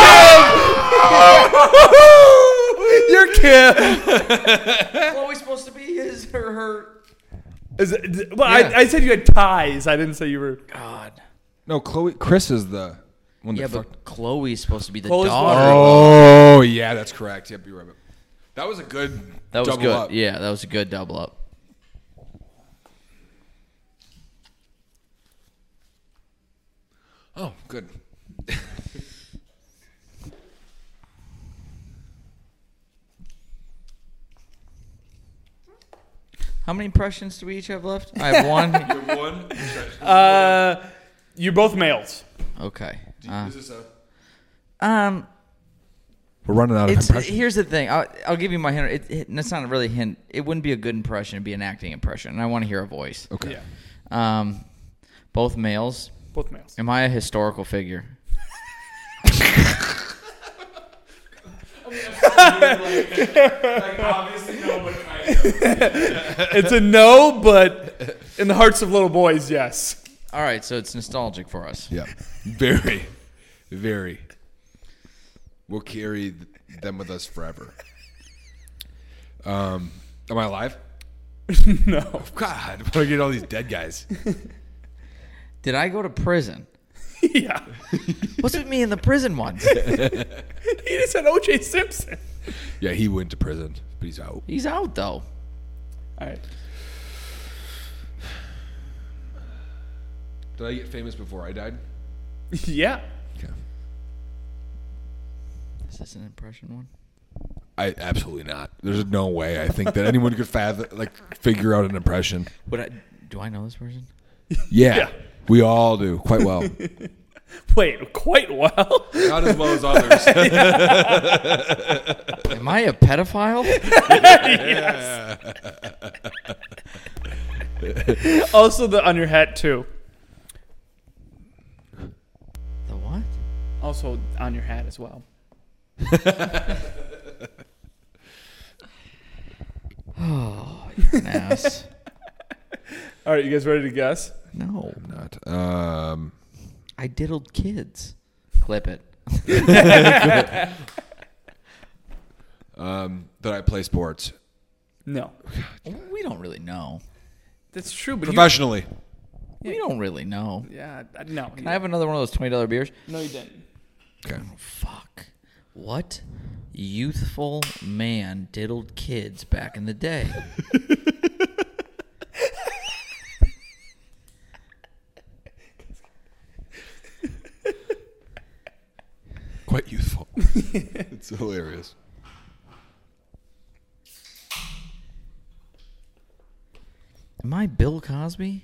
you're Kim. Chloe's supposed to be his or her. Well, I said you had ties. I didn't say you were. God. No, Chris is the one that Yeah, fucked. but Chloe's supposed to be the Chloe's daughter. Oh, yeah, that's correct. Yep, you're right. That was a good That was double good. up. Yeah, that was a good double up. Oh, good. How many impressions do we each have left? I have one. One. You're both males. Okay. Is this a... We're running out of It's impressions. here's the thing. I'll give you my hint. That's not really a hint. It wouldn't be a good impression. It'd be an acting impression, and I want to hear a voice. Okay. Yeah. Both males. Both males. Am I a historical figure? Obviously no, but kind of. It's a no, but in the hearts of little boys, yes. All right, so it's nostalgic for us. Yeah. Very. Very. We'll carry them with us forever. Am I alive? No. Oh, God, where do I get all these dead guys? Did I go to prison? Yeah. What's with me in the prison ones? He just said O.J. Simpson. Yeah, he went to prison, but he's out. He's out though. All right. Did I get famous before I died? Yeah. Okay. Is this an impression one? I absolutely not. There's no way I think that anyone could figure out an impression. Do I know this person? Yeah, we all do quite well. Wait, quite well. Not as well as others. Am I a pedophile? Yes. Also, the on your hat too. The what? Also on your hat as well. Oh, you're an ass. All right, you guys ready to guess? No, Not. I diddled kids. Clip it. That I play sports No. We don't really know. That's true, but professionally. We don't really know. yeah, no. Can I have another one of those $20 beers? No, you didn't. Okay. Fuck. What youthful man diddled kids back in the day? Quite youthful. It's hilarious. Am I Bill Cosby?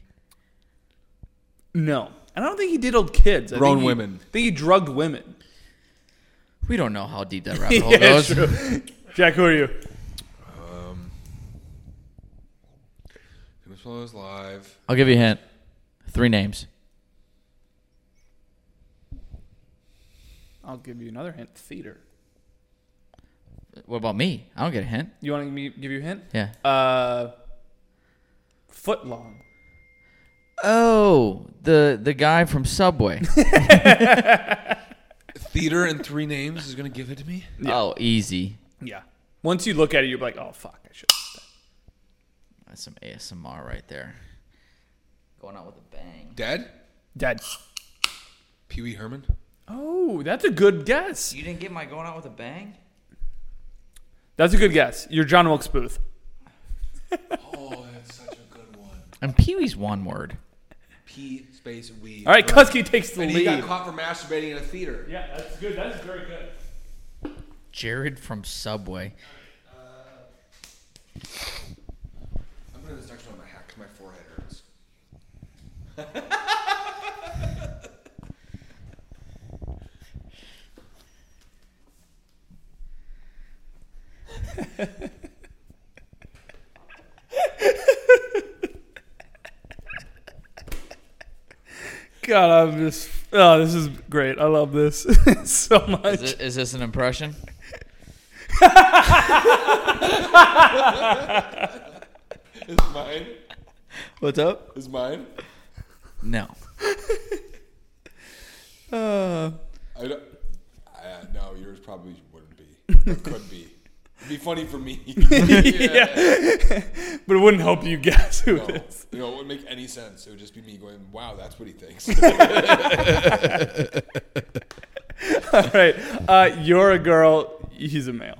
No. I don't think he diddled kids. I Grown think women. I think he drugged women. We don't know how deep that rabbit hole Yeah, goes. true. Jack, who are you? Famous Fellows Live. I'll give you a hint. 3 names. I'll give you another hint. Theater. What about me? I don't get a hint. You want me to give you a hint? Yeah. Foot long. Oh, the guy from Subway. Theater and 3 names is going to give it to me? Yeah. Oh, easy. Yeah. Once you look at it, you're like, oh, fuck, I should have. That's some ASMR right there. Going out with a bang. Dad? Dead. Pee Wee Herman? Oh, that's a good guess. You didn't get my going out with a bang? That's a good guess. You're John Wilkes Booth. Oh, that's such a good one. And Pee Wee's one word. T space we. All right, Kusky takes the And lead. he got caught for masturbating in a theater. Yeah, that's good. That's very good. Jared from Subway. I'm putting this next one on my hat because my forehead hurts. God, I'm just. Oh, this is great. I love this so much. Is this an impression? Is mine? What's up? Is mine? No. I don't. No, yours probably wouldn't be. It could be. It'd be funny for me. Yeah. But it wouldn't help you guess who it is. You know, it wouldn't make any sense. It would just be me going, "Wow, that's what he thinks." All right. You're a girl. He's a male.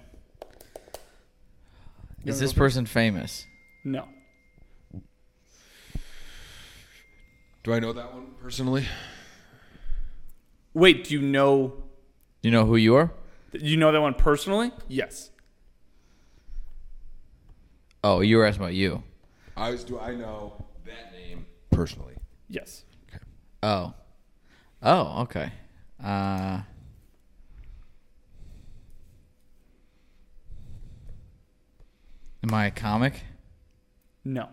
Is this person famous? No. Do I know that one personally? Wait, do you know You know who you are? that one personally? Yes. Oh, you were asking about you. Do I know that name personally? Yes. Oh. Oh, okay. Am I a comic? No.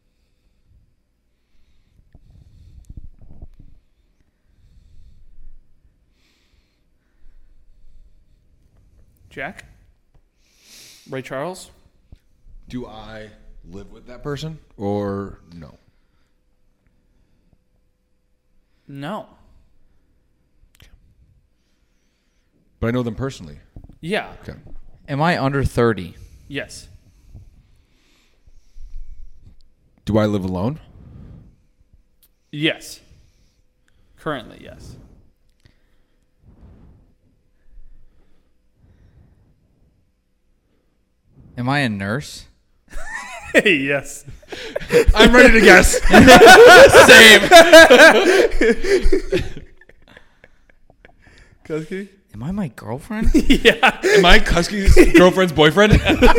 Jack? Ray Charles? Do I live with that person or no? No. But I know them personally. Yeah. Okay. Am I under 30? Yes. Do I live alone? Yes. Currently, yes. Am I a nurse? Hey, yes. I'm ready to guess. Same. Kusky? Am I my girlfriend? Yeah. Am I Kusky's girlfriend's boyfriend?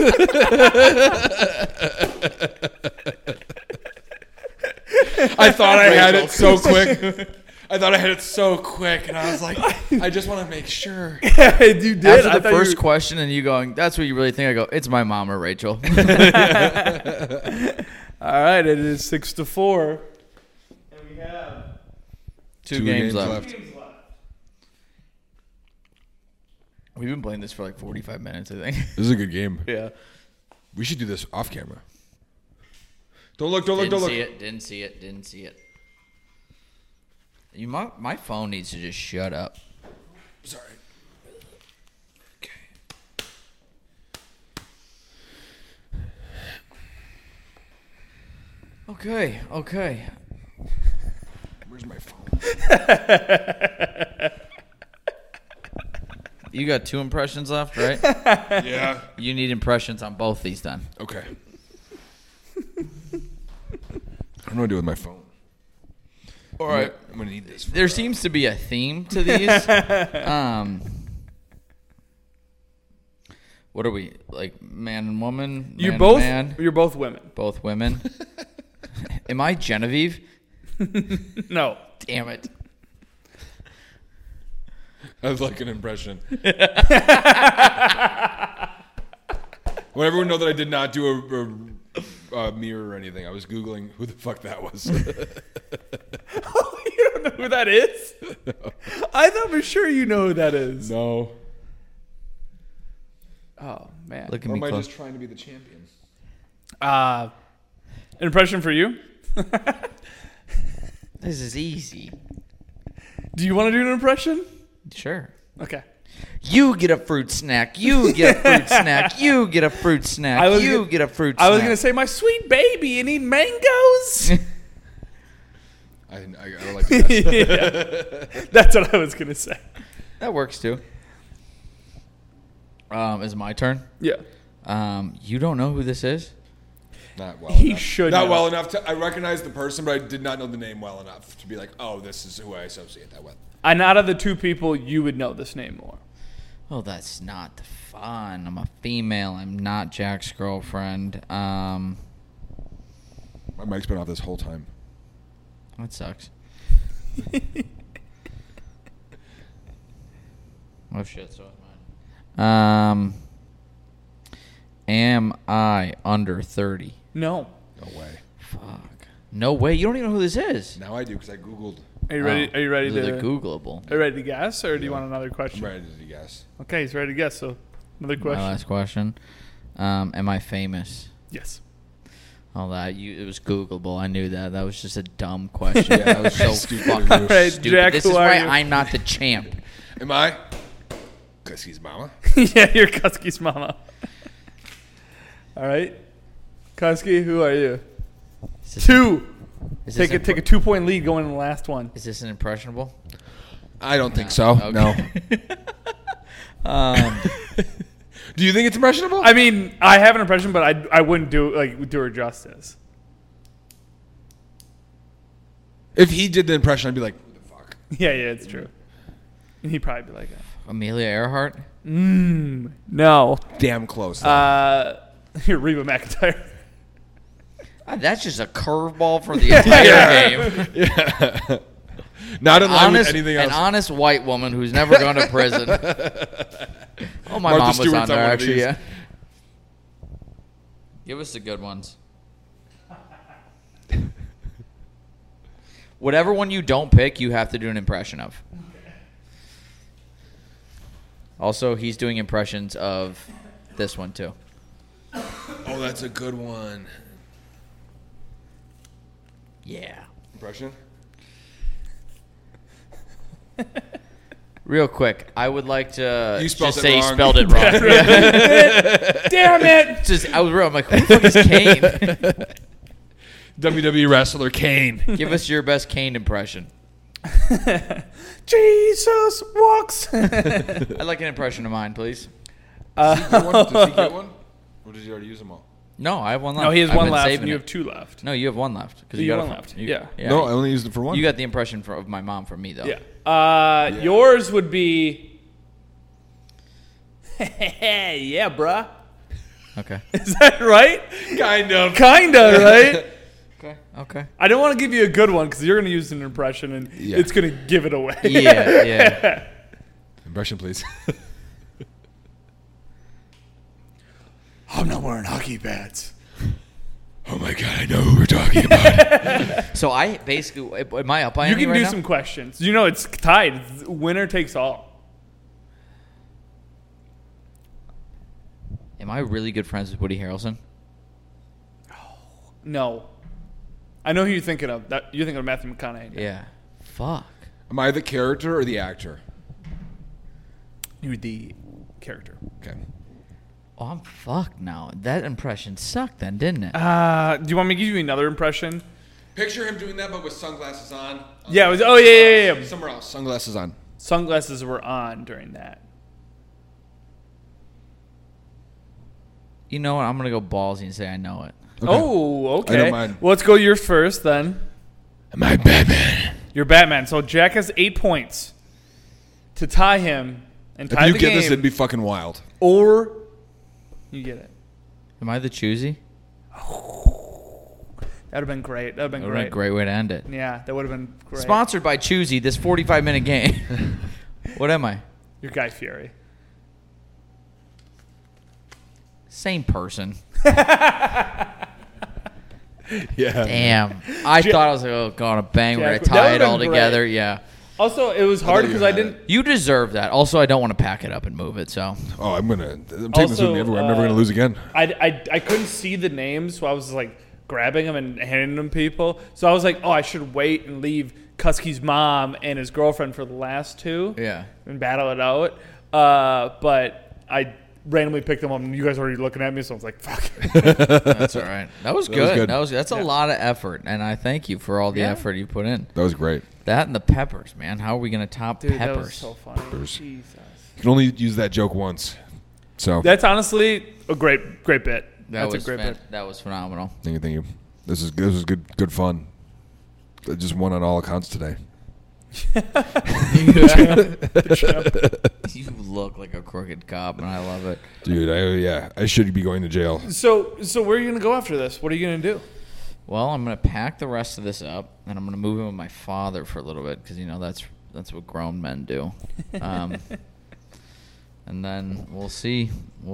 I thought I had it so quick. I thought I had it so quick, and I was like, I just want to make sure. You did. After I the thought first you were- question and you going, that's what you really think? I go, it's my mom or Rachel. All right, it is 6-4. And we have Two games left. We've been playing this for like 45 minutes, I think. This is a good game. Yeah. We should do this off camera. Don't look, don't look, don't look. Didn't see it. My phone needs to just shut up. Sorry. Okay. Where's my phone? You got 2 impressions left, right? Yeah. You need impressions on both these done. Okay. I don't know what to do with my phone. All right. I'm gonna need this. There seems to be a theme to these. What are we, like man and woman? You're man both. and man? You're both women. Both women. Am I Genevieve? No. Damn it. I was like an impression. Well, everyone know that I did not do a mirror or anything. I was Googling who the fuck that was. Oh, you don't know who that is? No. I thought for sure you know who that is. No. Oh, man. Look at Or me am I close. just trying to be the champion? An impression for you? This is easy. Do you want to do an impression? Sure. Okay. You get a fruit snack. You get a fruit snack. You get a fruit snack. You get a fruit snack. I was going to say, my sweet baby, you need mangoes? I don't like to guess. Yeah. That's what I was going to say. That works too. Is it my turn? Yeah. You don't know who this is? Not well He enough. should Not know. well enough to. I recognize the person, but I did not know the name well enough to be like, oh, this is who I associate that with. And out of the two people, you would know this name more. Oh, that's not fun. I'm a female. I'm not Jack's girlfriend. My mic's been off this whole time. That sucks. Oh shit, so is mine. Am I under 30? No. No way. Fuck. No way. You don't even know who this is. Now I do because I googled. Are you ready? Oh, Are you ready they're to? Googleable. Are you ready to guess, or do you Yeah. want another I'm question? ready to guess. Okay, he's ready to guess. So, another My question. last question. Am I famous? Yes. Oh, it was Googleable. I knew that. That was just a dumb question. Yeah. That was so Stupid. fucking All right, stupid. Jack, This who is are why you? I'm not the champ. Am I? Because he's mama. Yeah, you're Kusky's mama. All right, Kusky, who are you? Is this- 2. is this Take a 2-point lead going in the last one. Is this an impressionable? I don't think so. Okay. No. Um, Do you think it's impressionable? I mean, I have an impression, but I wouldn't do her justice. If he did the impression, I'd be like, who the fuck? Yeah, it's true. And he'd probably be like, Amelia Earhart? no. Damn close. You're Reba McEntire. That's just a curveball for the entire game. yeah. Not in line with anything An else. honest white woman who's never gone to prison. Oh, my Martha mom was Stewart's on on there, one of actually, these. yeah. Give us the good ones. Whatever one you don't pick, you have to do an impression of. Also, he's doing impressions of this one, too. Oh, that's a good one. Yeah. Impression? Real quick, I would like to You spelled just it say wrong. you spelled it wrong. Damn it! Just, I was real. I'm like, who the fuck is Kane? WWE wrestler Kane. Give us your best Kane impression. Jesus walks. I'd like an impression of mine, please. Does he get one? Or did he already use them all? No, I have one left. No, he has I've one been left, saving and you it. have 2 left. No, you have one left. Because You got got it one from- left, yeah. No, I only used it for one. You got the impression of my mom from me, though. Yeah. Yours would be. Yeah, bruh. Okay. Is that right? kind of. Kinda, right? Okay. I don't want to give you a good one because you're going to use an impression and Yeah. it's going to give it away. Yeah. Impression, please. I'm not wearing hockey pads. Oh my god, I know who we're talking about. So I basically, am I up by You any can right do now? some questions. You know, it's tied. It's winner takes all. Am I really good friends with Woody Harrelson? No. I know who you're thinking of. You're thinking of Matthew McConaughey. Yeah. Fuck. Am I the character or the actor? You're the character. Okay. Oh, I'm fucked now. That impression sucked then, didn't it? Do you want me to give you another impression? Picture him doing that, but with sunglasses on. Yeah, it was. Oh, yeah. Somewhere else, sunglasses on. Sunglasses were on during that. You know what? I'm going to go ballsy and say I know it. Okay. Oh, okay. I don't mind. Well, let's go yours first then. Am I Batman? You're Batman. So Jack has 8 points to tie him and tie If you the get game, this, it'd be fucking wild. or you get it. Am I the choosy? That would have been great. That would have That been would have been great. a great way to end it. Yeah, that would have been great. Sponsored by Choosy, this 45-minute game. What am I? You're Guy Fieri. Same person. Yeah. Damn. I thought I was like, oh, God, a bang. We're going to Jack, that tie it would've all been together. Yeah. Also, it was hard thought you because I had didn't. You deserve that. Also, I don't want to pack it up and move it, so. Oh, I'm taking this with Also, me everywhere. I'm never gonna lose again. I couldn't see the names, so I was like grabbing them and handing them to people. So I was like, oh, I should wait and leave Kusky's mom and his girlfriend for the last 2. Yeah. And battle it out. But I randomly picked them up, and you guys were already looking at me, so I was like, fuck. That's all right. That was good. good. That's a lot of effort, and I thank you for all the effort you put in. That was great. That and the peppers, man. How are we going to top Dude, peppers? that was so funny. Peppers. Jesus. You can only use that joke once. So That's honestly a great bit. That's a great pick. That was phenomenal. Thank you. This was good fun. I just won on all accounts today. You look like a crooked cop, and I love it. Dude, I should be going to jail. So where are you going to go after this? What are you going to do? Well, I'm going to pack the rest of this up, and I'm going to move in with my father for a little bit because, that's what grown men do. And then we'll see.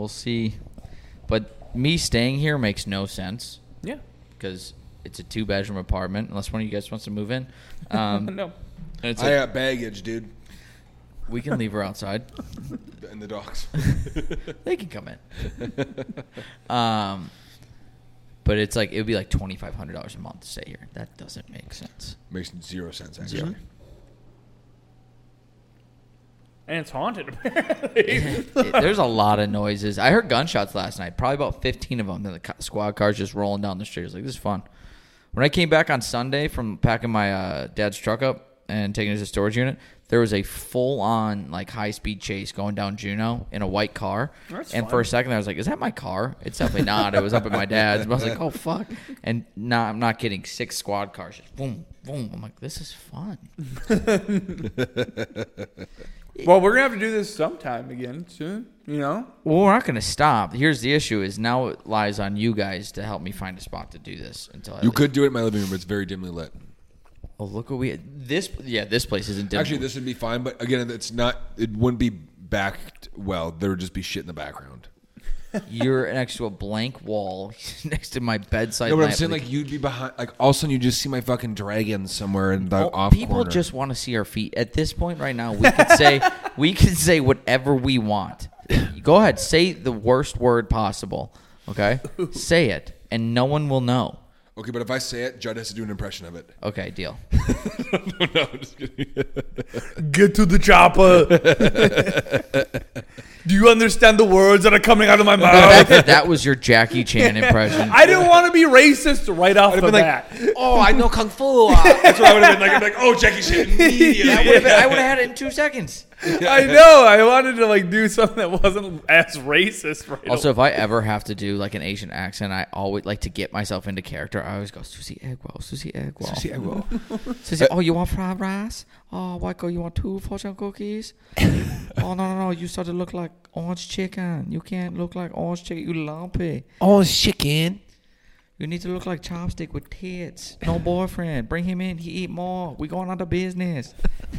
But me staying here makes no sense. Yeah. Because it's a 2-bedroom apartment, unless one of you guys wants to move in. No. I got baggage, dude. We can leave her outside. And the dogs. They can come in. But it's like, it would be like $2,500 a month to stay here. That doesn't make sense. Makes 0 sense, actually. Zero. And it's haunted, apparently. There's a lot of noises. I heard gunshots last night, probably about 15 of them. And the squad cars just rolling down the street. I was like, this is fun. When I came back on Sunday from packing my dad's truck up and taking it to the storage unit, there was a full-on like high-speed chase going down Juneau in a white car. That's and fun. for a second, I was like, is that my car? It's definitely not. It was up at my dad's. But I was like, oh, fuck. And I'm not kidding. 6 squad cars. Just boom, boom. I'm like, this is fun. Well, we're going to have to do this sometime again soon, Well, we're not going to stop. Here's the issue is now it lies on you guys to help me find a spot to do this. You could do it in my living room, but it's very dimly lit. Oh, look what this place isn't dimly Actually, this would be fine, but again, it wouldn't be backed well. There would just be shit in the background. You're next to a blank wall next to my bedside No, but I'm lamp. saying like you'd be behind, like all of a sudden you just see my fucking dragon somewhere in the off people corner. just want to see our feet. At this point right now, we could say whatever we want. Go ahead, say the worst word possible. Okay, say it, and no one will know. Okay, but if I say it, Judd has to do an impression of it. Okay, deal. No, I'm just kidding. Get to the chopper. Do you understand the words that are coming out of my The fact mouth? that was your Jackie Chan impression. I didn't want to be racist right off the bat. Oh, I know Kung Fu. That's what I would have been like. I'd be like, oh, Jackie Chan immediately. I would have had it in 2 seconds. I know. I wanted to like do something that wasn't as racist. Right Also, if I ever have to do like an Asian accent, I always like to get myself into character. I always go, Susie egg roll, Susie egg roll. See, I will. Susie, oh, you want fried rice? Oh, white girl, you want 2 fortune cookies? Oh, no, you start to look like orange chicken. You can't look like orange chicken. You lumpy. Oh, chicken. You need to look like chopstick with tits. No boyfriend. Bring him in. He eat more. We going out of business.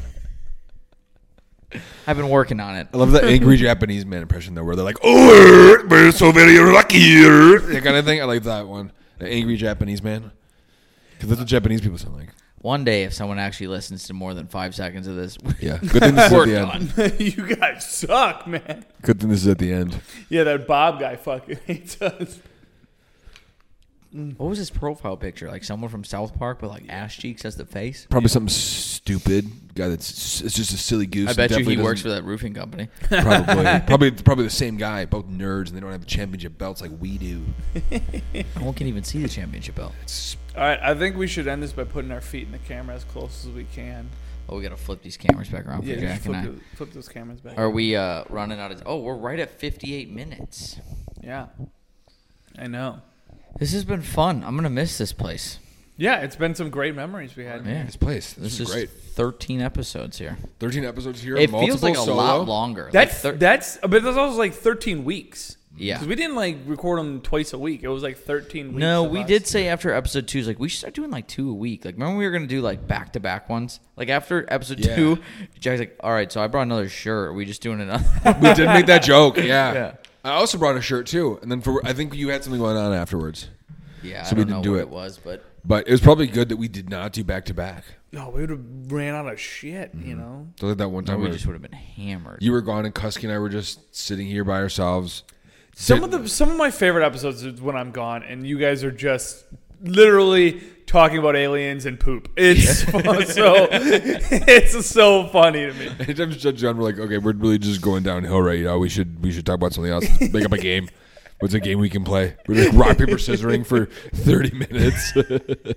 I've been working on it. I love that angry Japanese man impression though, where they're like, "Oh, we're so very lucky," that kind of thing. I like that one. The angry Japanese man, because that's what Japanese people sound like. One day, if someone actually listens to more than 5 seconds of this, Yeah, good thing this is at the end. You guys suck, man. Good thing this is at the end. Yeah, that Bob guy fucking hates us. what was his profile picture? Like someone from South Park with like ass cheeks as the face? Probably something stupid. Guy it's just a silly goose. I bet you Definitely he works for doesn't- that roofing company. Probably the same guy. Both nerds, and they don't have the championship belts like we do. No one can even see the championship belt. All right, I think we should end this by putting our feet in the camera as close as we can. Oh, we got to flip these cameras back around for Yeah, Jack just and I. flip those cameras back. Are we running out of... Oh, we're right at 58 minutes. Yeah, I know. This has been fun. I'm going to miss this place. Yeah, it's been some great memories we had. Yeah. This place. This This is is great. 13 episodes here. 13 episodes here. It multiple feels like a solo. lot longer. That's Like but that's also like 13 weeks. Yeah. Because we didn't like record them twice a week. It was like 13 weeks. No, of we us. did say after episode 2, like we should start doing like 2 a week. Like remember we were gonna do like back-to-back ones. Like after episode 2, Jack's like, "All right, so I brought another shirt. Are we just doing another?" We did make that joke. Yeah. Yeah. I also brought a shirt too, and then I think you had something going on afterwards. Yeah, So I we don't know didn't do what it. it was, but But it was probably good that we did not do back to back. No, we would have ran out of shit, you know? So like that one time we where just would have been hammered. you were gone and Kusky and I were just sitting here by ourselves. Some of my favorite episodes is when I'm gone and you guys are just literally talking about aliens and poop. It's it's so funny to me. Anytime Judge John, we're like, okay, we're really just going downhill right now. We should talk about something else. Let's make up a game. What's a game we can play? We're like rock paper scissoring for 30 minutes.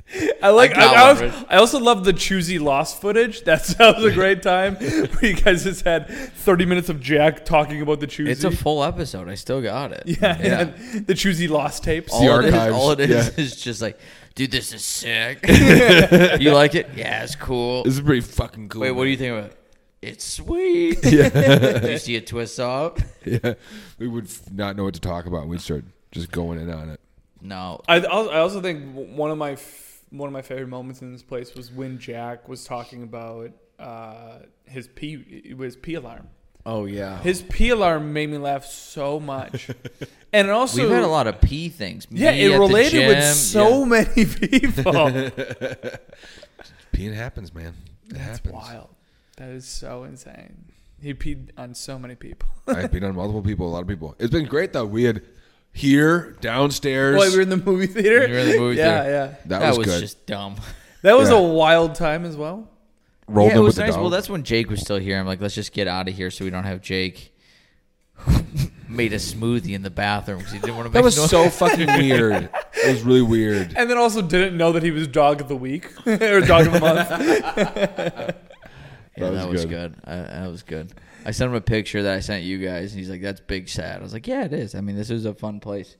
I also love the choosy lost footage. That was a great time. Where you guys just had 30 minutes of Jack talking about the choosy. It's a full episode. I still got it. Yeah. And the choosy lost tapes. The archives. All it is is just like, dude, this is sick. You like it? Yeah, it's cool. This is pretty fucking cool. Wait, what do you think about it? It's sweet. Yeah. Do you see it twist up? Yeah. We would not know what to talk about. We'd start just going in on it. No. I also think one of my favorite moments in this place was when Jack was talking about his pee alarm. Oh yeah. His pee alarm made me laugh so much, and it also We've had a lot of pee things. Yeah, Me it at the related gym, with so many people. Peeing happens, man. It That's happens. wild. That is so insane. He peed on so many people. I peed on multiple people, a lot of people. It's been great though. We had here downstairs. Boy, we were in the movie theater. You were in the movie yeah, theater. yeah. that was good. just dumb. That was Yeah. a wild time as well. Rolled Yeah, it in was with nice. the dog. Well, that's when Jake was still here. I'm like, let's just get out of here so we don't have Jake made a smoothie in the bathroom because he didn't want to make That was noise. so fucking weird. It was really weird. And then also didn't know that he was dog of the week or dog of the month. Yeah, That that was was good. good. That was good. I sent him a picture that I sent you guys, and he's like, "That's big sad." I was like, "Yeah, it is. I mean, this is a fun place."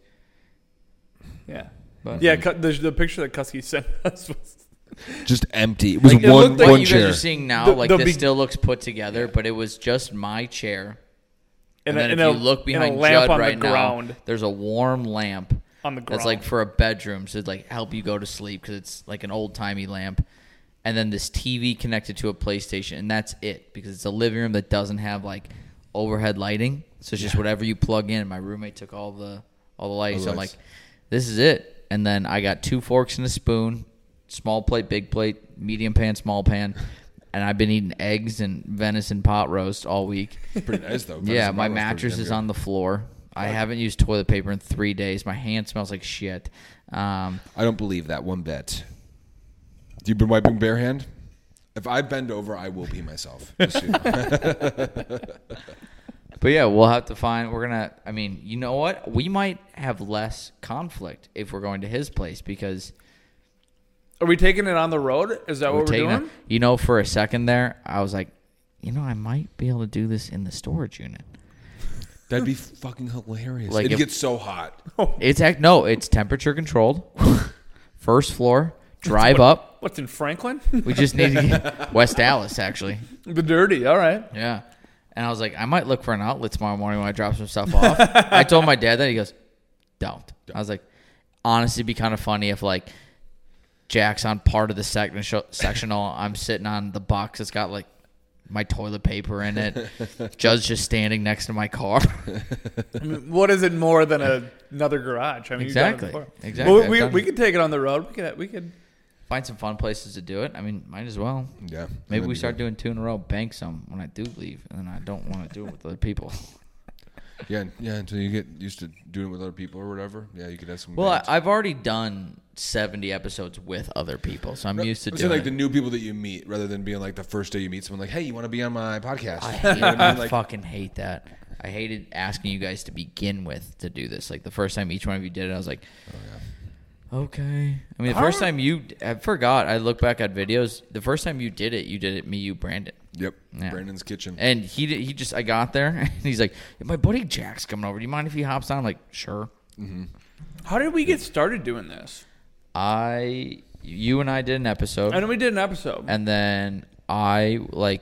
Yeah. But Yeah, the picture that Kusky sent us was Just empty. It was like, it one looked like one you chair. guys are seeing now. The- Like the this big- still looks put together, but it was just my chair. And then if a- you look behind and a lamp Judd on right the ground. now, there's a warm lamp on the ground. that's like for a bedroom, so like help you go to sleep because it's like an old timey lamp. And then this TV connected to a PlayStation, and that's it because it's a living room that doesn't have like overhead lighting, so it's just whatever you plug in. My roommate took all the lighting, so I'm like, this is it. And then I got 2 forks and a spoon, small plate, big plate, medium pan, small pan, and I've been eating eggs and venison pot roast all week. Pretty nice though. Yeah, my mattress is on the floor. I haven't used toilet paper in 3 days. My hand smells like shit. I don't believe that one bit. You've been wiping bare hand? If I bend over, I will pee myself. Just so you know. But yeah, we'll have to find. I mean, you know what? We might have less conflict if we're going to his place because Are we taking it on the road? Is that what we're taking doing? it. You know, for a second there, I was like, I might be able to do this in the storage unit. That'd be fucking hilarious. Like It'd if- get so hot. It's temperature controlled. First floor, drive up. What's in Franklin? We just need to get West Dallas, actually. The dirty. All right. Yeah. And I was like, I might look for an outlet tomorrow morning when I drop some stuff off. I told my dad that. He goes, don't. I was like, honestly, it'd be kind of funny if, like, Jack's on part of the sectional. I'm sitting on the box that's got, like, my toilet paper in it. Judd's just standing next to my car. I mean, what is it more than another garage? I mean, Exactly. You've done it before. Exactly. Well, I've we done- could take it on the road. We could. Find some fun places to do it. I mean, might as well. Yeah. Maybe we start doing 2 in a row, bank some when I do leave, and then I don't want to do it with other people. Yeah, until you get used to doing it with other people or whatever. Yeah, you could have some. Well, bands. I've already done 70 episodes with other people, so I'm used to I'm doing saying like the it. new people that you meet, rather than being like the first day you meet someone, like, hey, you want to be on my podcast? I You hate know what I mean? I Like, fucking hate that. I hated asking you guys to begin with to do this. Like the first time each one of you did it, I was like, okay. I mean, the first time I forgot. I look back at videos. The first time you did it me, you, Brandon. Yep. Yeah. Brandon's kitchen. And he just, I got there and he's like, my buddy Jack's coming over. Do you mind if he hops on? I'm like, sure. How did we get started doing this? You and I did an episode. I know we did an episode. And then I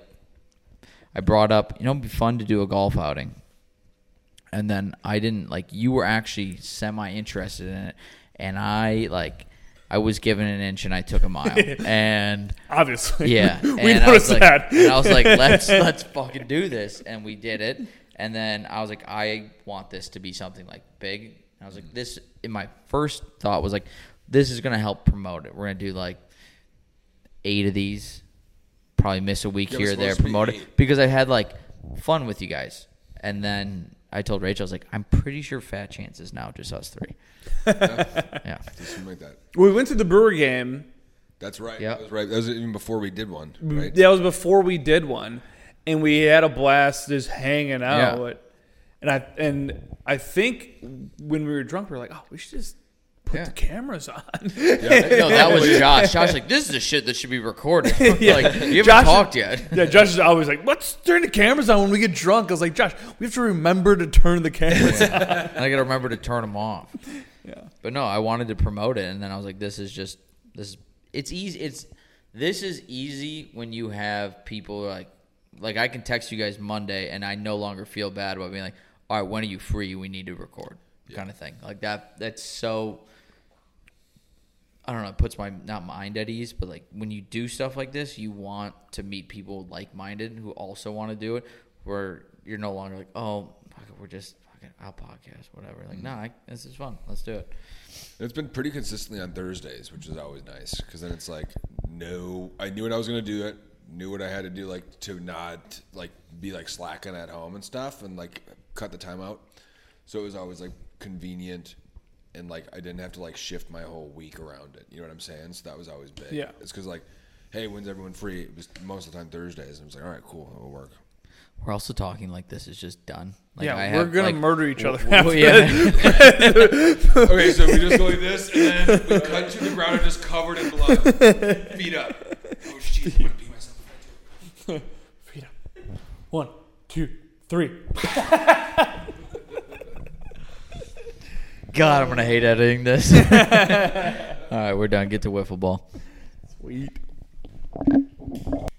brought up, it'd be fun to do a golf outing. And then I didn't, you were actually semi-interested in it. And I was given an inch and I took a mile. And Obviously. yeah. We and I was noticed like, that. And I was like, let's fucking do this. And we did it. And then I was like, I want this to be something big. And I was like, this, in my first thought was this is going to help promote it. We're going to do 8 of these, probably miss a week Yeah, it here was or there, supposed to be promote it. 8. Because I had fun with you guys. And then I told Rachel, I was like, I'm pretty sure Fat Chance is now just us 3. Yeah. Just something like that. We went to the Brewer game. That's right. Yeah. That was right. That was even before we did one, right? That was before we did one, and we had a blast just hanging out. And I think when we were drunk, we were like, "Oh, we should just put the cameras on. No, that was Josh. Josh like, this is the shit that should be recorded. Like, you haven't Josh talked yet. Yeah, Josh is always like, let's turn the cameras on when we get drunk. I was like, Josh, we have to remember to turn the cameras on. And I got to remember to turn them off. Yeah. But no, I wanted to promote it, and then I was like, this is easy. This is easy when you have people like I can text you guys Monday, and I no longer feel bad about being like, all right, when are you free? We need to record, kind of thing. Like that's so, I don't know, it puts my not mind at ease, but like when you do stuff like this, you want to meet people like-minded who also want to do it, where you're no longer like, oh, fuck it, we're just fucking I'll podcast, whatever. Like, nah, this is fun. Let's do it. It's been pretty consistently on Thursdays, which is always nice because then it's like, no, I knew what I was going to do. It knew what I had to do, like to not like be like slacking at home and stuff, and like cut the time out. So it was always like convenient, and like I didn't have to like shift my whole week around it. You know what I'm saying? So that was always big. Yeah. It's because like, hey, when's everyone free? It was most of the time Thursdays, and I was like, all right, cool, it'll work. We're also talking like this is just done. Like, Yeah, we're going to murder each other. Okay, so we just go like this, and then we cut to the ground and just covered in blood. Feet up. Oh, jeez, I'm going to pee myself. Feet up. 1, 2, 3. God, I'm going to hate editing this. All right, we're done. Get to wiffle ball. Sweet.